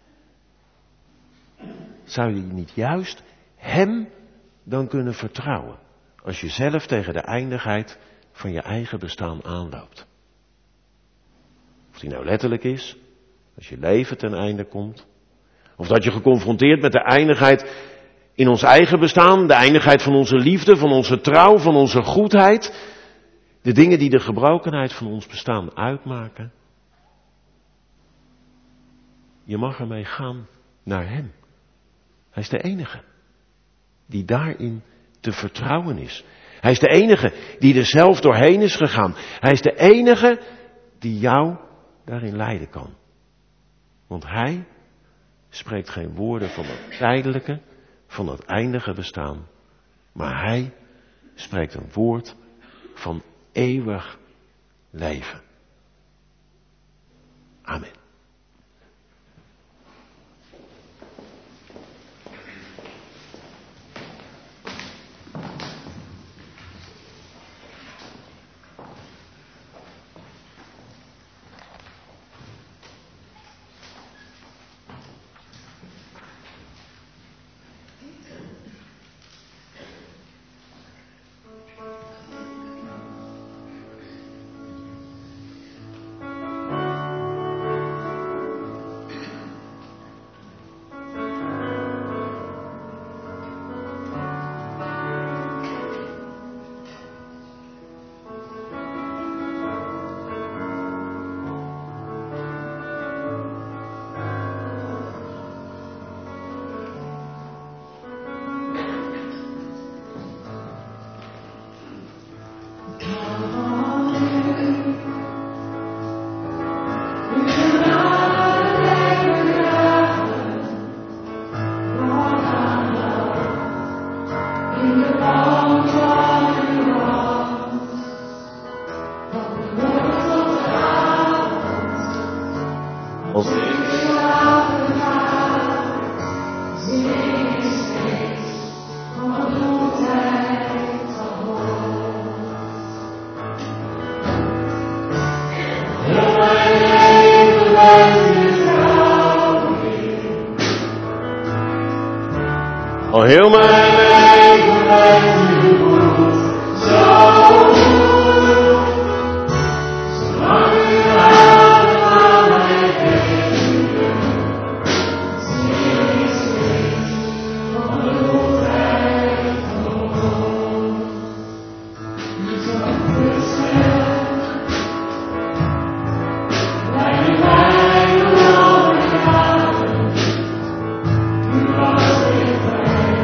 zou je niet juist hem dan kunnen vertrouwen als je zelf tegen de eindigheid van je eigen bestaan aanloopt? Of die nou letterlijk is, als je leven ten einde komt, of dat je geconfronteerd met de eindigheid in ons eigen bestaan, de eindigheid van onze liefde, van onze trouw, van onze goedheid, de dingen die de gebrokenheid van ons bestaan uitmaken. Je mag ermee gaan naar hem. Hij is de enige die daarin te vertrouwen is. Hij is de enige die er zelf doorheen is gegaan. Hij is de enige die jou daarin leiden kan. Want hij spreekt geen woorden van het tijdelijke, van het eindige bestaan. Maar hij spreekt een woord van eeuwig leven. Amen. Al heel mijn leven bent u goed, zo goed. Zolang u houdt van mij denken, zing ik steeds van de goedheid van God. U zult verstaan, bij de mij verloren gaan. U was dichtbij.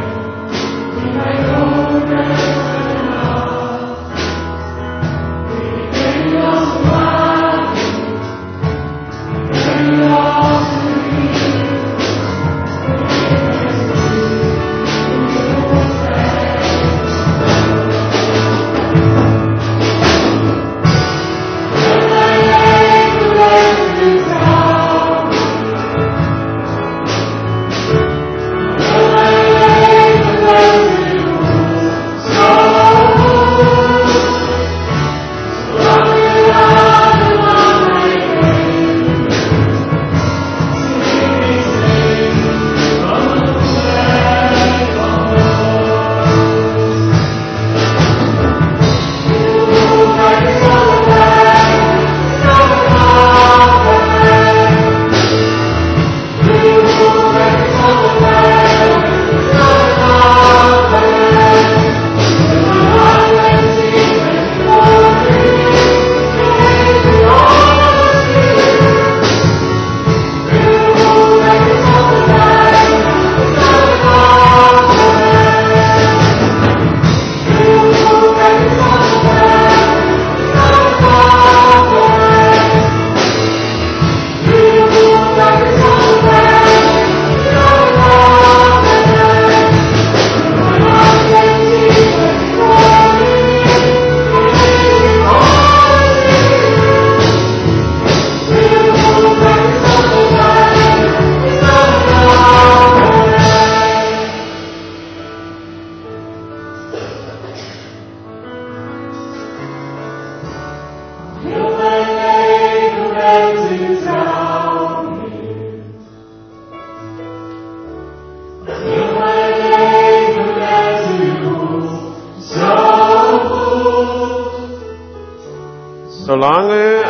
Zolang u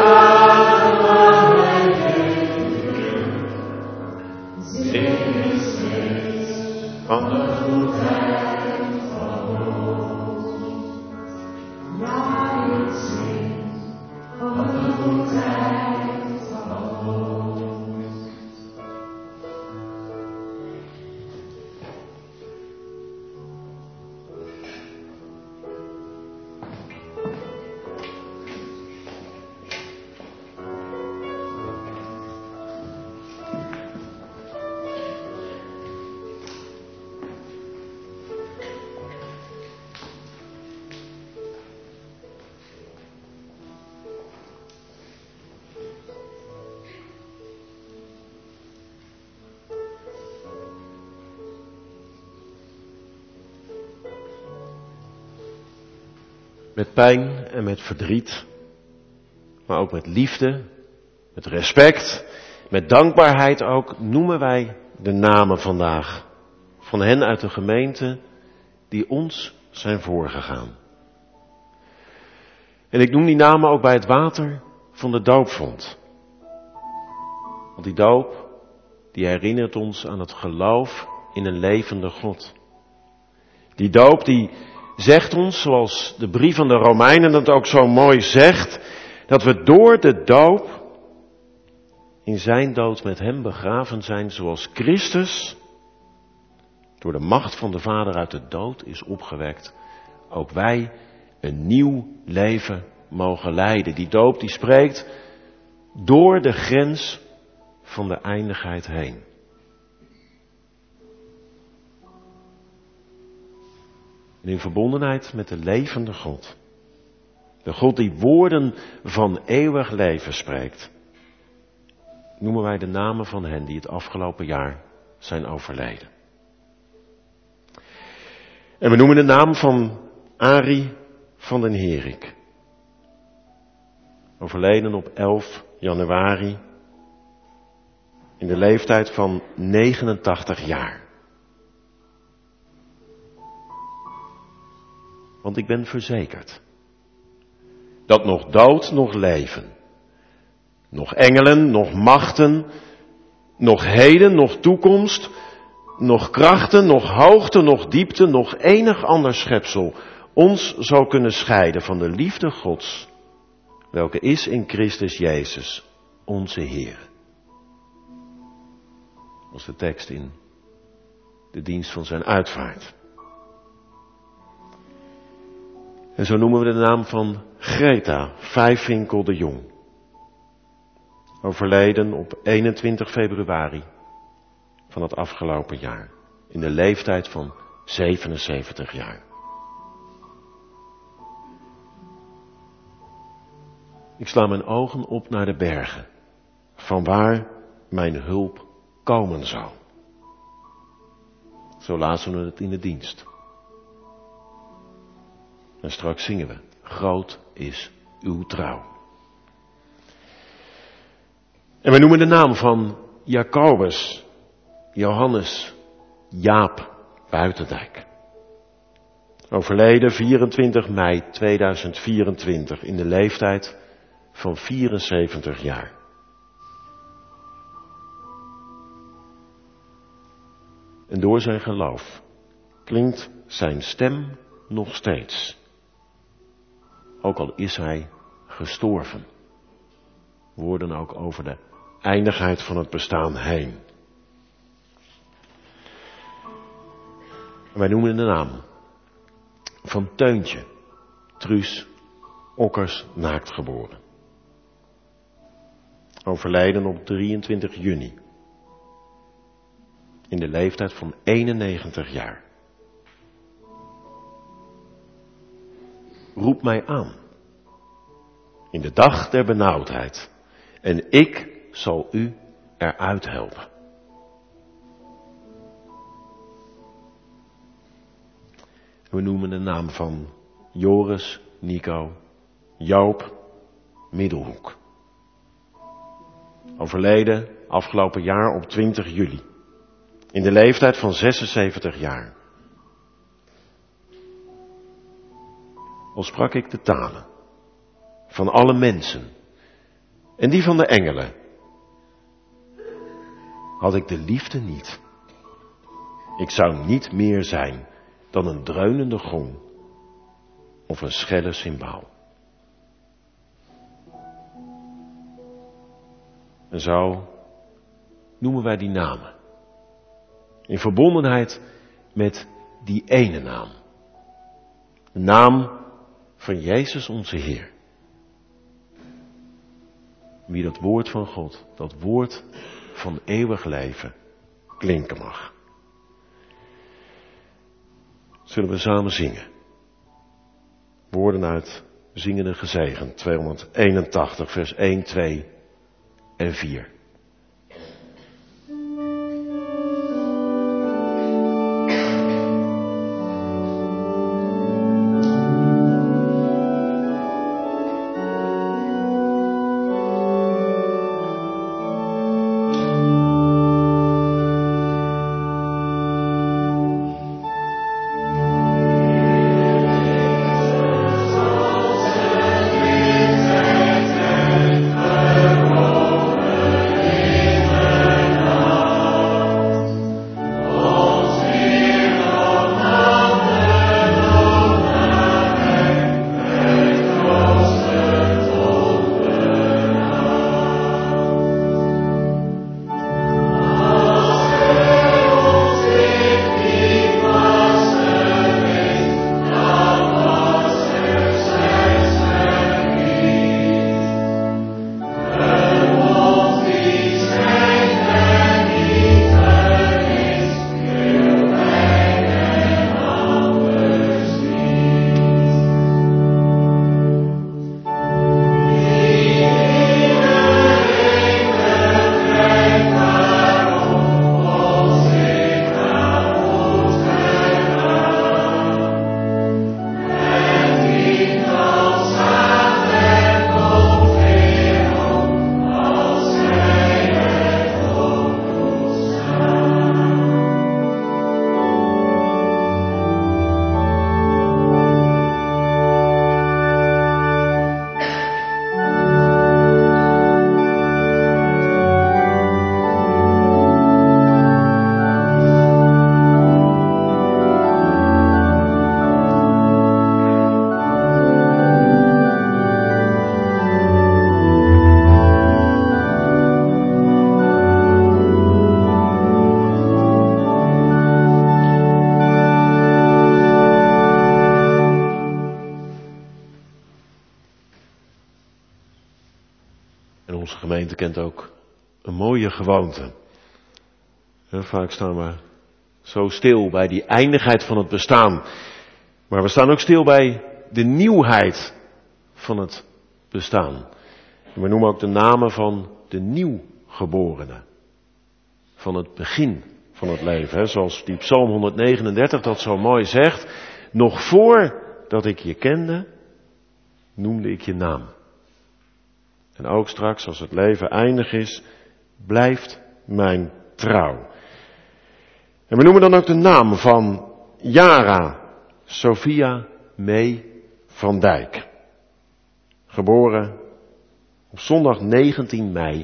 aan mij denkt, zing ik steeds van de goedheid van God. Ja, ik zing van de goedheid van God. Met pijn en met verdriet, maar ook met liefde, met respect, met dankbaarheid ook, noemen wij de namen vandaag van hen uit de gemeente die ons zijn voorgegaan. En ik noem die namen ook bij het water van de doopvond. Want die doop, die herinnert ons aan het geloof in een levende God. Die doop die zegt ons, zoals de brief van de Romeinen dat ook zo mooi zegt, dat we door de doop in zijn dood met hem begraven zijn, zoals Christus door de macht van de Vader uit de dood is opgewekt. Ook wij een nieuw leven mogen leiden. Die doop die spreekt door de grens van de eindigheid heen. En in verbondenheid met de levende God. De God die woorden van eeuwig leven spreekt. Noemen wij de namen van hen die het afgelopen jaar zijn overleden. En we noemen de naam van Arie van den Herik. Overleden op 11 januari in de leeftijd van 89 jaar. Want ik ben verzekerd dat nog dood, nog leven, nog engelen, nog machten, nog heden, nog toekomst, nog krachten, nog hoogte, nog diepte, nog enig ander schepsel ons zou kunnen scheiden van de liefde Gods, welke is in Christus Jezus, onze Heer. Dat was de tekst in de dienst van zijn uitvaart. En zo noemen we de naam van Greta Vijfwinkel de Jong. Overleden op 21 februari van het afgelopen jaar. In de leeftijd van 77 jaar. Ik sla mijn ogen op naar de bergen, van waar mijn hulp komen zou. Zo lazen we het in de dienst. En straks zingen we, groot is uw trouw. En we noemen de naam van Jacobus, Johannes, Jaap Buitendijk. Overleden 24 mei 2024 in de leeftijd van 74 jaar. En door zijn geloof klinkt zijn stem nog steeds. Ook al is hij gestorven. Woorden ook over de eindigheid van het bestaan heen. En wij noemen de naam van Teuntje, Truus Okkers Naaktgeboren. Overleden op 23 juni. In de leeftijd van 91 jaar. Roep mij aan. In de dag der benauwdheid. En ik zal u eruit helpen. We noemen de naam van Joris, Nico, Joop, Middelhoek. Overleden afgelopen jaar op 20 juli. In de leeftijd van 76 jaar. Al sprak ik de talen van alle mensen en die van de engelen, had ik de liefde niet. Ik zou niet meer zijn dan een dreunende gong of een schelle cymbaal. En zo noemen wij die namen. In verbondenheid met die ene naam. De naam van Jezus onze Heer. Wie dat woord van God, dat woord van eeuwig leven, klinken mag. Zullen we samen zingen. Woorden uit Zingende Gezegend, 281, vers 1, 2 en 4. kent ook een mooie gewoonte. Vaak staan we zo stil bij die eindigheid van het bestaan. Maar we staan ook stil bij de nieuwheid van het bestaan. En we noemen ook de namen van de nieuwgeborenen. Van het begin van het leven. Zoals die Psalm 139 dat zo mooi zegt. Nog voordat ik je kende, noemde ik je naam. En ook straks, als het leven eindig is, blijft mijn trouw. En we noemen dan ook de naam van Yara Sophia May van Dijk. Geboren op zondag 19 mei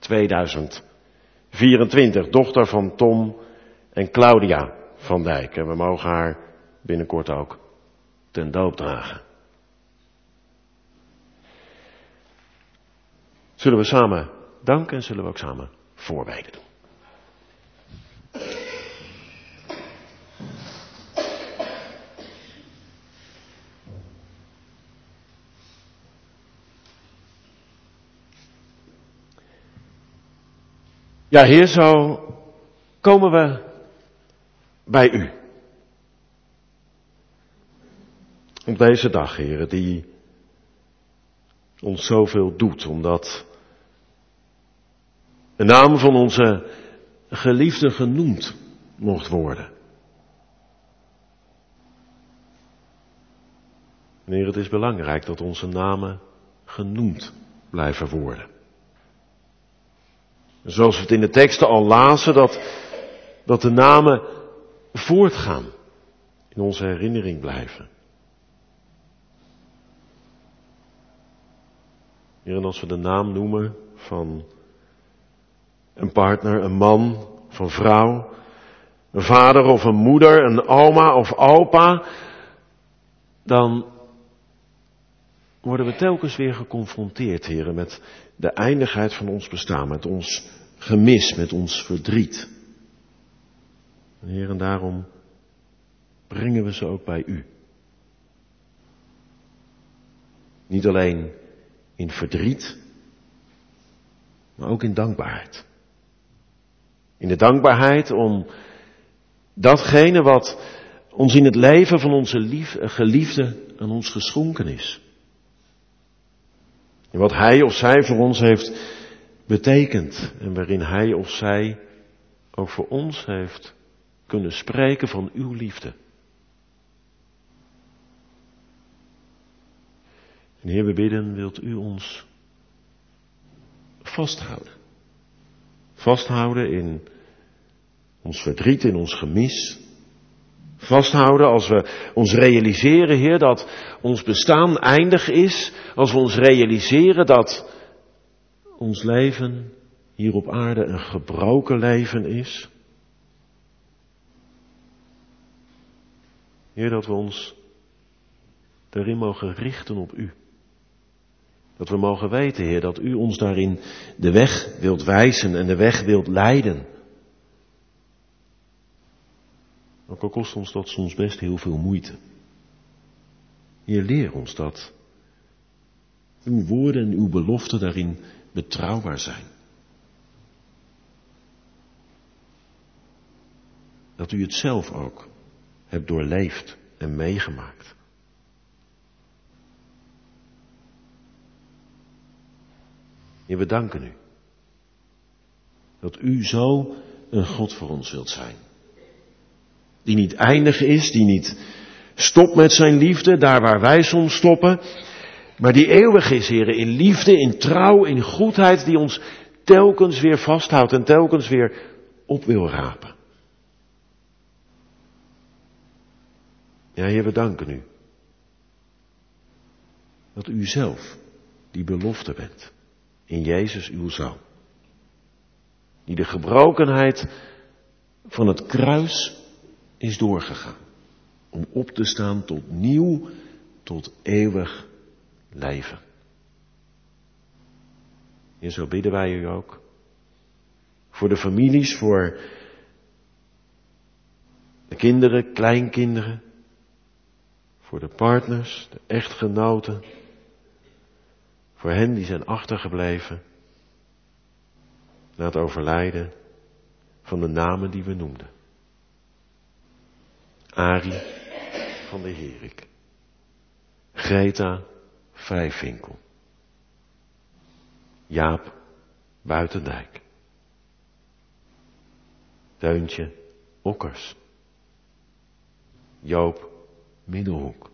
2024. Dochter van Tom en Claudia van Dijk. En we mogen haar binnenkort ook ten doop dragen. Zullen we samen danken en zullen we ook samen voorbeden doen. Ja, Heer, zo komen we bij U. Op deze dag, Heer, die ons zoveel doet, omdat de naam van onze geliefde genoemd mocht worden. En Heer, het is belangrijk dat onze namen genoemd blijven worden. Zoals we het in de teksten al lazen, dat de namen voortgaan, in onze herinnering blijven. Heer, en als we de naam noemen van een partner, een man of een vrouw, een vader of een moeder, een oma of opa, dan worden we telkens weer geconfronteerd, Heer, met de eindigheid van ons bestaan, met ons gemis, met ons verdriet. En Heer, en daarom brengen we ze ook bij U. Niet alleen in verdriet, maar ook in dankbaarheid. In de dankbaarheid om datgene wat ons in het leven van onze geliefde aan ons geschonken is. En wat hij of zij voor ons heeft betekend en waarin hij of zij ook voor ons heeft kunnen spreken van uw liefde. En Heer, we bidden, wilt u ons vasthouden. Vasthouden in ons verdriet, in ons gemis. Vasthouden als we ons realiseren, Heer, dat ons bestaan eindig is. Als we ons realiseren dat ons leven hier op aarde een gebroken leven is. Heer, dat we ons daarin mogen richten op U. Dat we mogen weten, Heer, dat U ons daarin de weg wilt wijzen en de weg wilt leiden. Ook al kost ons dat soms best heel veel moeite. Heer, leer ons dat uw woorden en uw beloften daarin betrouwbaar zijn. Dat u het zelf ook hebt doorleefd en meegemaakt. Heer, we danken u. Dat u zo een God voor ons wilt zijn. Die niet eindig is, die niet stopt met zijn liefde, daar waar wij soms stoppen. Maar die eeuwig is, Heer, in liefde, in trouw, in goedheid, die ons telkens weer vasthoudt en telkens weer op wil rapen. Ja, Heer, we danken u. Dat u zelf die belofte bent. In Jezus uw Zoon. Die de gebrokenheid van het kruis is doorgegaan. Om op te staan tot nieuw, tot eeuwig leven. En zo bidden wij u ook. Voor de families, voor de kinderen, kleinkinderen. Voor de partners, de echtgenoten. Voor hen die zijn achtergebleven. na het overlijden van de namen die we noemden. Arie van de Herik. Greta Vijfwinkel. Jaap Buitendijk. Teuntje Okkers. Joop Middelhoek.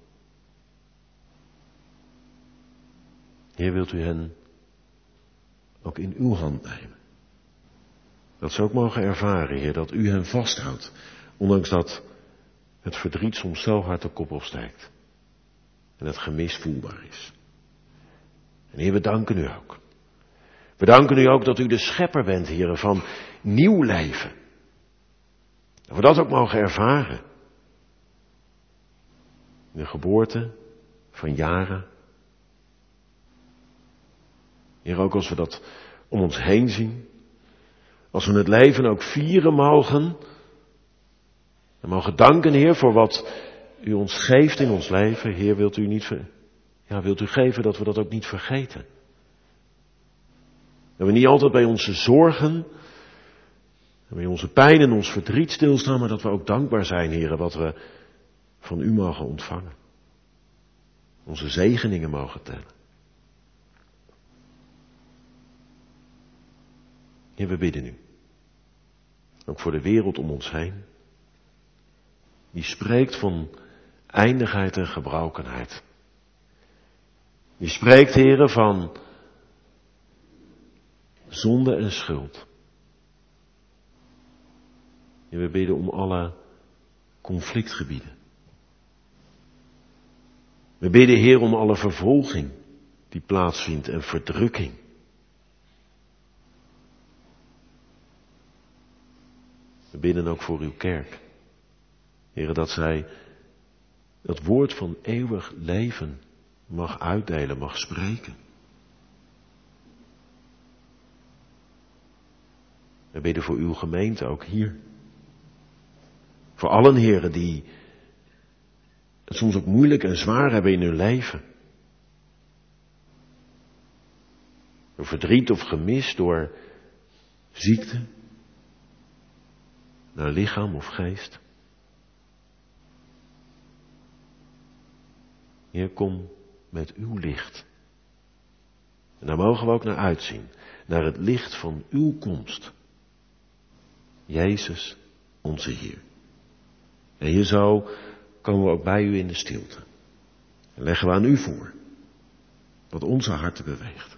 Heer, wilt u hen ook in uw hand nemen? Dat ze ook mogen ervaren, Heer, dat u hen vasthoudt, ondanks dat het verdriet soms zo hard de kop opsteekt en het gemis voelbaar is. En Heer, we danken u ook. We danken u ook dat u de schepper bent, Heer, van nieuw leven. Dat we dat ook mogen ervaren. De geboorte van Jara. Heer, ook als we dat om ons heen zien. Als we het leven ook vieren mogen. En mogen danken, Heer, voor wat u ons geeft in ons leven. Heer, wilt u geven dat we dat ook niet vergeten. Dat we niet altijd bij onze zorgen, bij onze pijn en ons verdriet stilstaan, maar dat we ook dankbaar zijn, Heer, wat we van u mogen ontvangen. Onze zegeningen mogen tellen. Heer, we bidden u. Ook voor de wereld om ons heen. Die spreekt van eindigheid en gebrokenheid. Die spreekt, Heer, van zonde en schuld. En we bidden om alle conflictgebieden. We bidden, Heer, om alle vervolging die plaatsvindt en verdrukking. We bidden ook voor uw kerk. Heer, dat zij dat woord van eeuwig leven mag uitdelen, mag spreken. We bidden voor uw gemeente ook hier. Voor allen, heren, die het soms ook moeilijk en zwaar hebben in hun leven. Door verdriet of gemis, door ziekte, naar lichaam of geest. Heer, kom met uw licht. En daar mogen we ook naar uitzien. Naar het licht van uw komst. Jezus, onze Heer. En hier zo komen we ook bij u in de stilte. En leggen we aan u voor. Wat onze harten beweegt.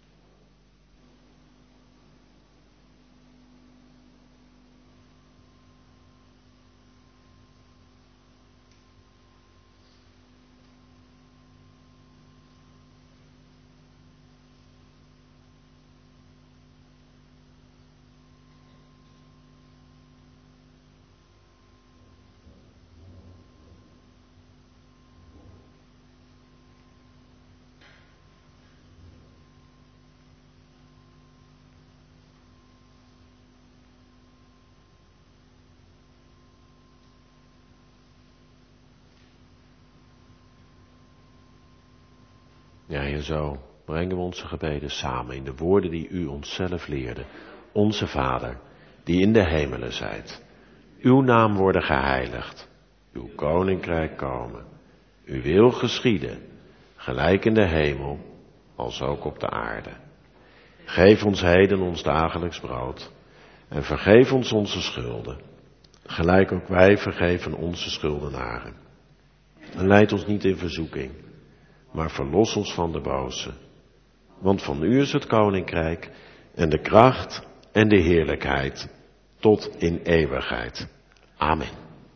Ja, Heer, zo brengen we onze gebeden samen in de woorden die u ons zelf leerde. Onze Vader, die in de hemelen zijt. Uw naam worden geheiligd. Uw koninkrijk komen. Uw wil geschieden, gelijk in de hemel, als ook op de aarde. Geef ons heden ons dagelijks brood. En vergeef ons onze schulden. Gelijk ook wij vergeven onze schuldenaren. En leid ons niet in verzoeking, maar verlos ons van de boze. Want van u is het koninkrijk en de kracht en de heerlijkheid tot in eeuwigheid. Amen.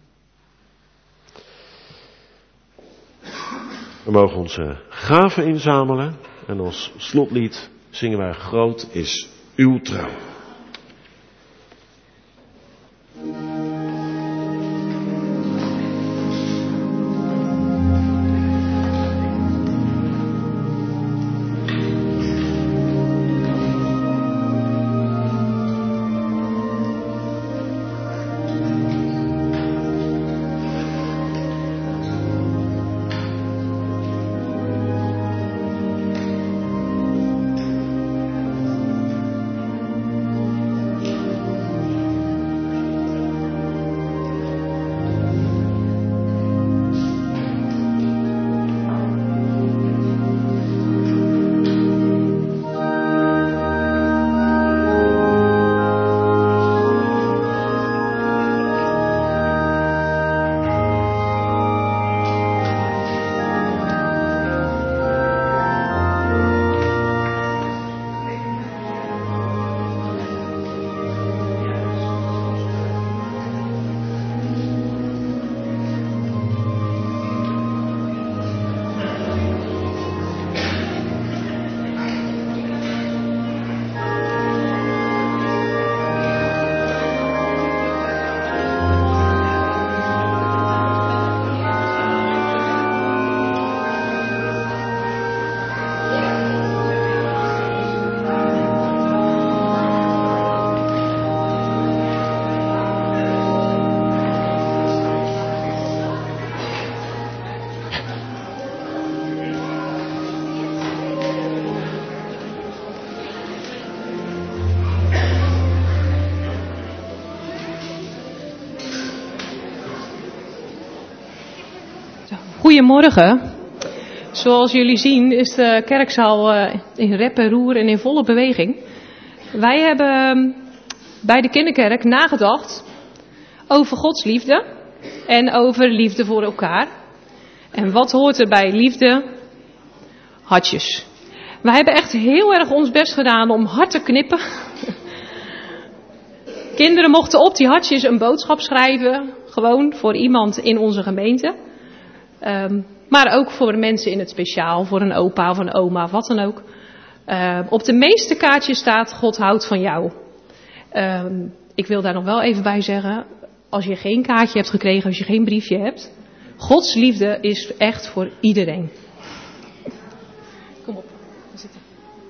We mogen onze gaven inzamelen en als slotlied zingen wij Groot is uw trouw. Goedemorgen. Zoals jullie zien is de kerkzaal in rep en roer en in volle beweging. Wij hebben bij de kinderkerk nagedacht over Gods liefde en over liefde voor elkaar. En wat hoort er bij liefde? Hartjes. Wij hebben echt heel erg ons best gedaan om hard te knippen. Kinderen mochten op die hartjes een boodschap schrijven, gewoon voor iemand in onze gemeente. Maar ook voor de mensen in het speciaal, voor een opa of een oma of wat dan ook. Op de meeste kaartjes staat: God houdt van jou. Ik wil daar nog wel even bij zeggen, als je geen kaartje hebt gekregen, als je geen briefje hebt, Gods liefde is echt voor iedereen. Kom op, we zitten.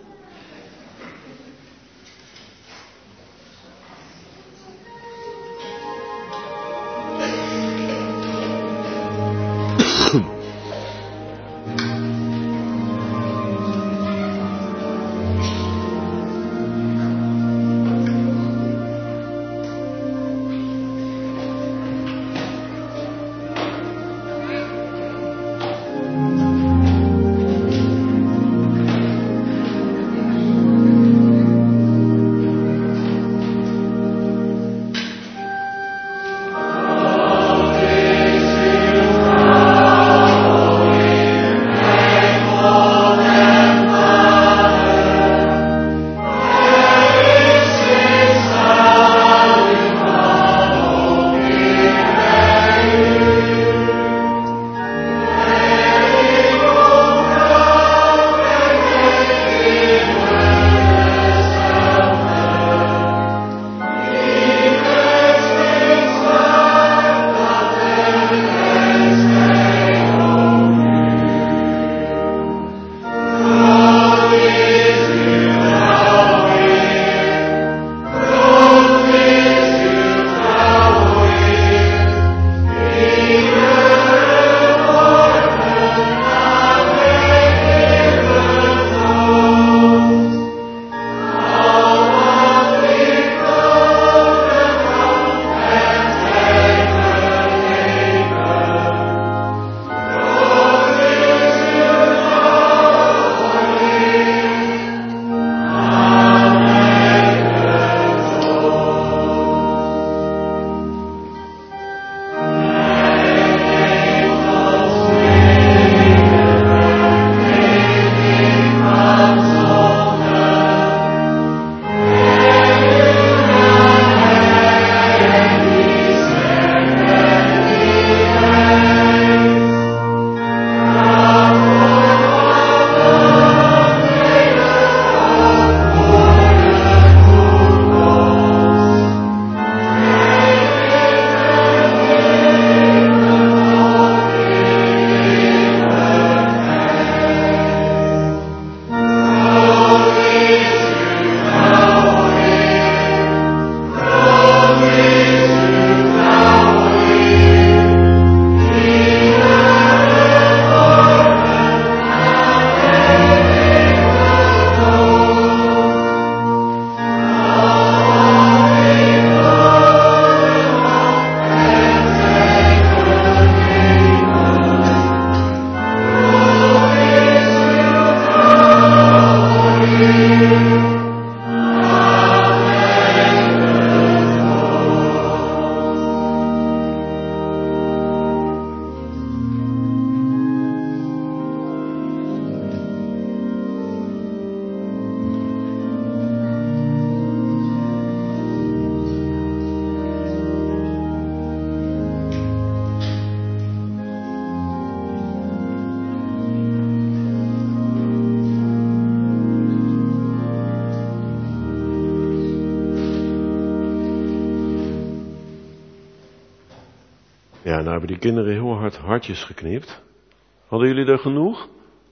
Ja, nou hebben die kinderen heel hard hartjes geknipt. Hadden jullie er genoeg?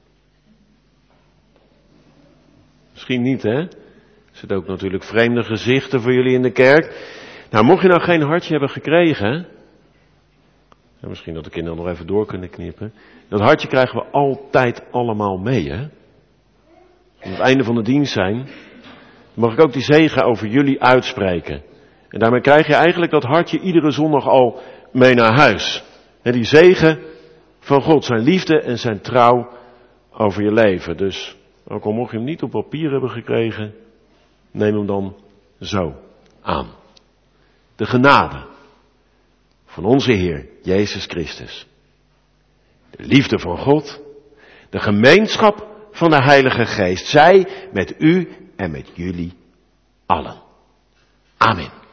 Misschien niet, hè? Er zitten ook natuurlijk vreemde gezichten voor jullie in de kerk. Nou, mocht je nou geen hartje hebben gekregen, ja, misschien dat de kinderen nog even door kunnen knippen. Dat hartje krijgen we altijd allemaal mee, hè? Aan het einde van de dienst zijn, dan mag ik ook die zegen over jullie uitspreken. En daarmee krijg je eigenlijk dat hartje iedere zondag al mee naar huis. En die zegen van God, zijn liefde en zijn trouw over je leven. Dus ook al mocht je hem niet op papier hebben gekregen, neem hem dan zo aan. De genade van onze Heer Jezus Christus, de liefde van God, de gemeenschap van de Heilige Geest, zij met u en met jullie allen. Amen.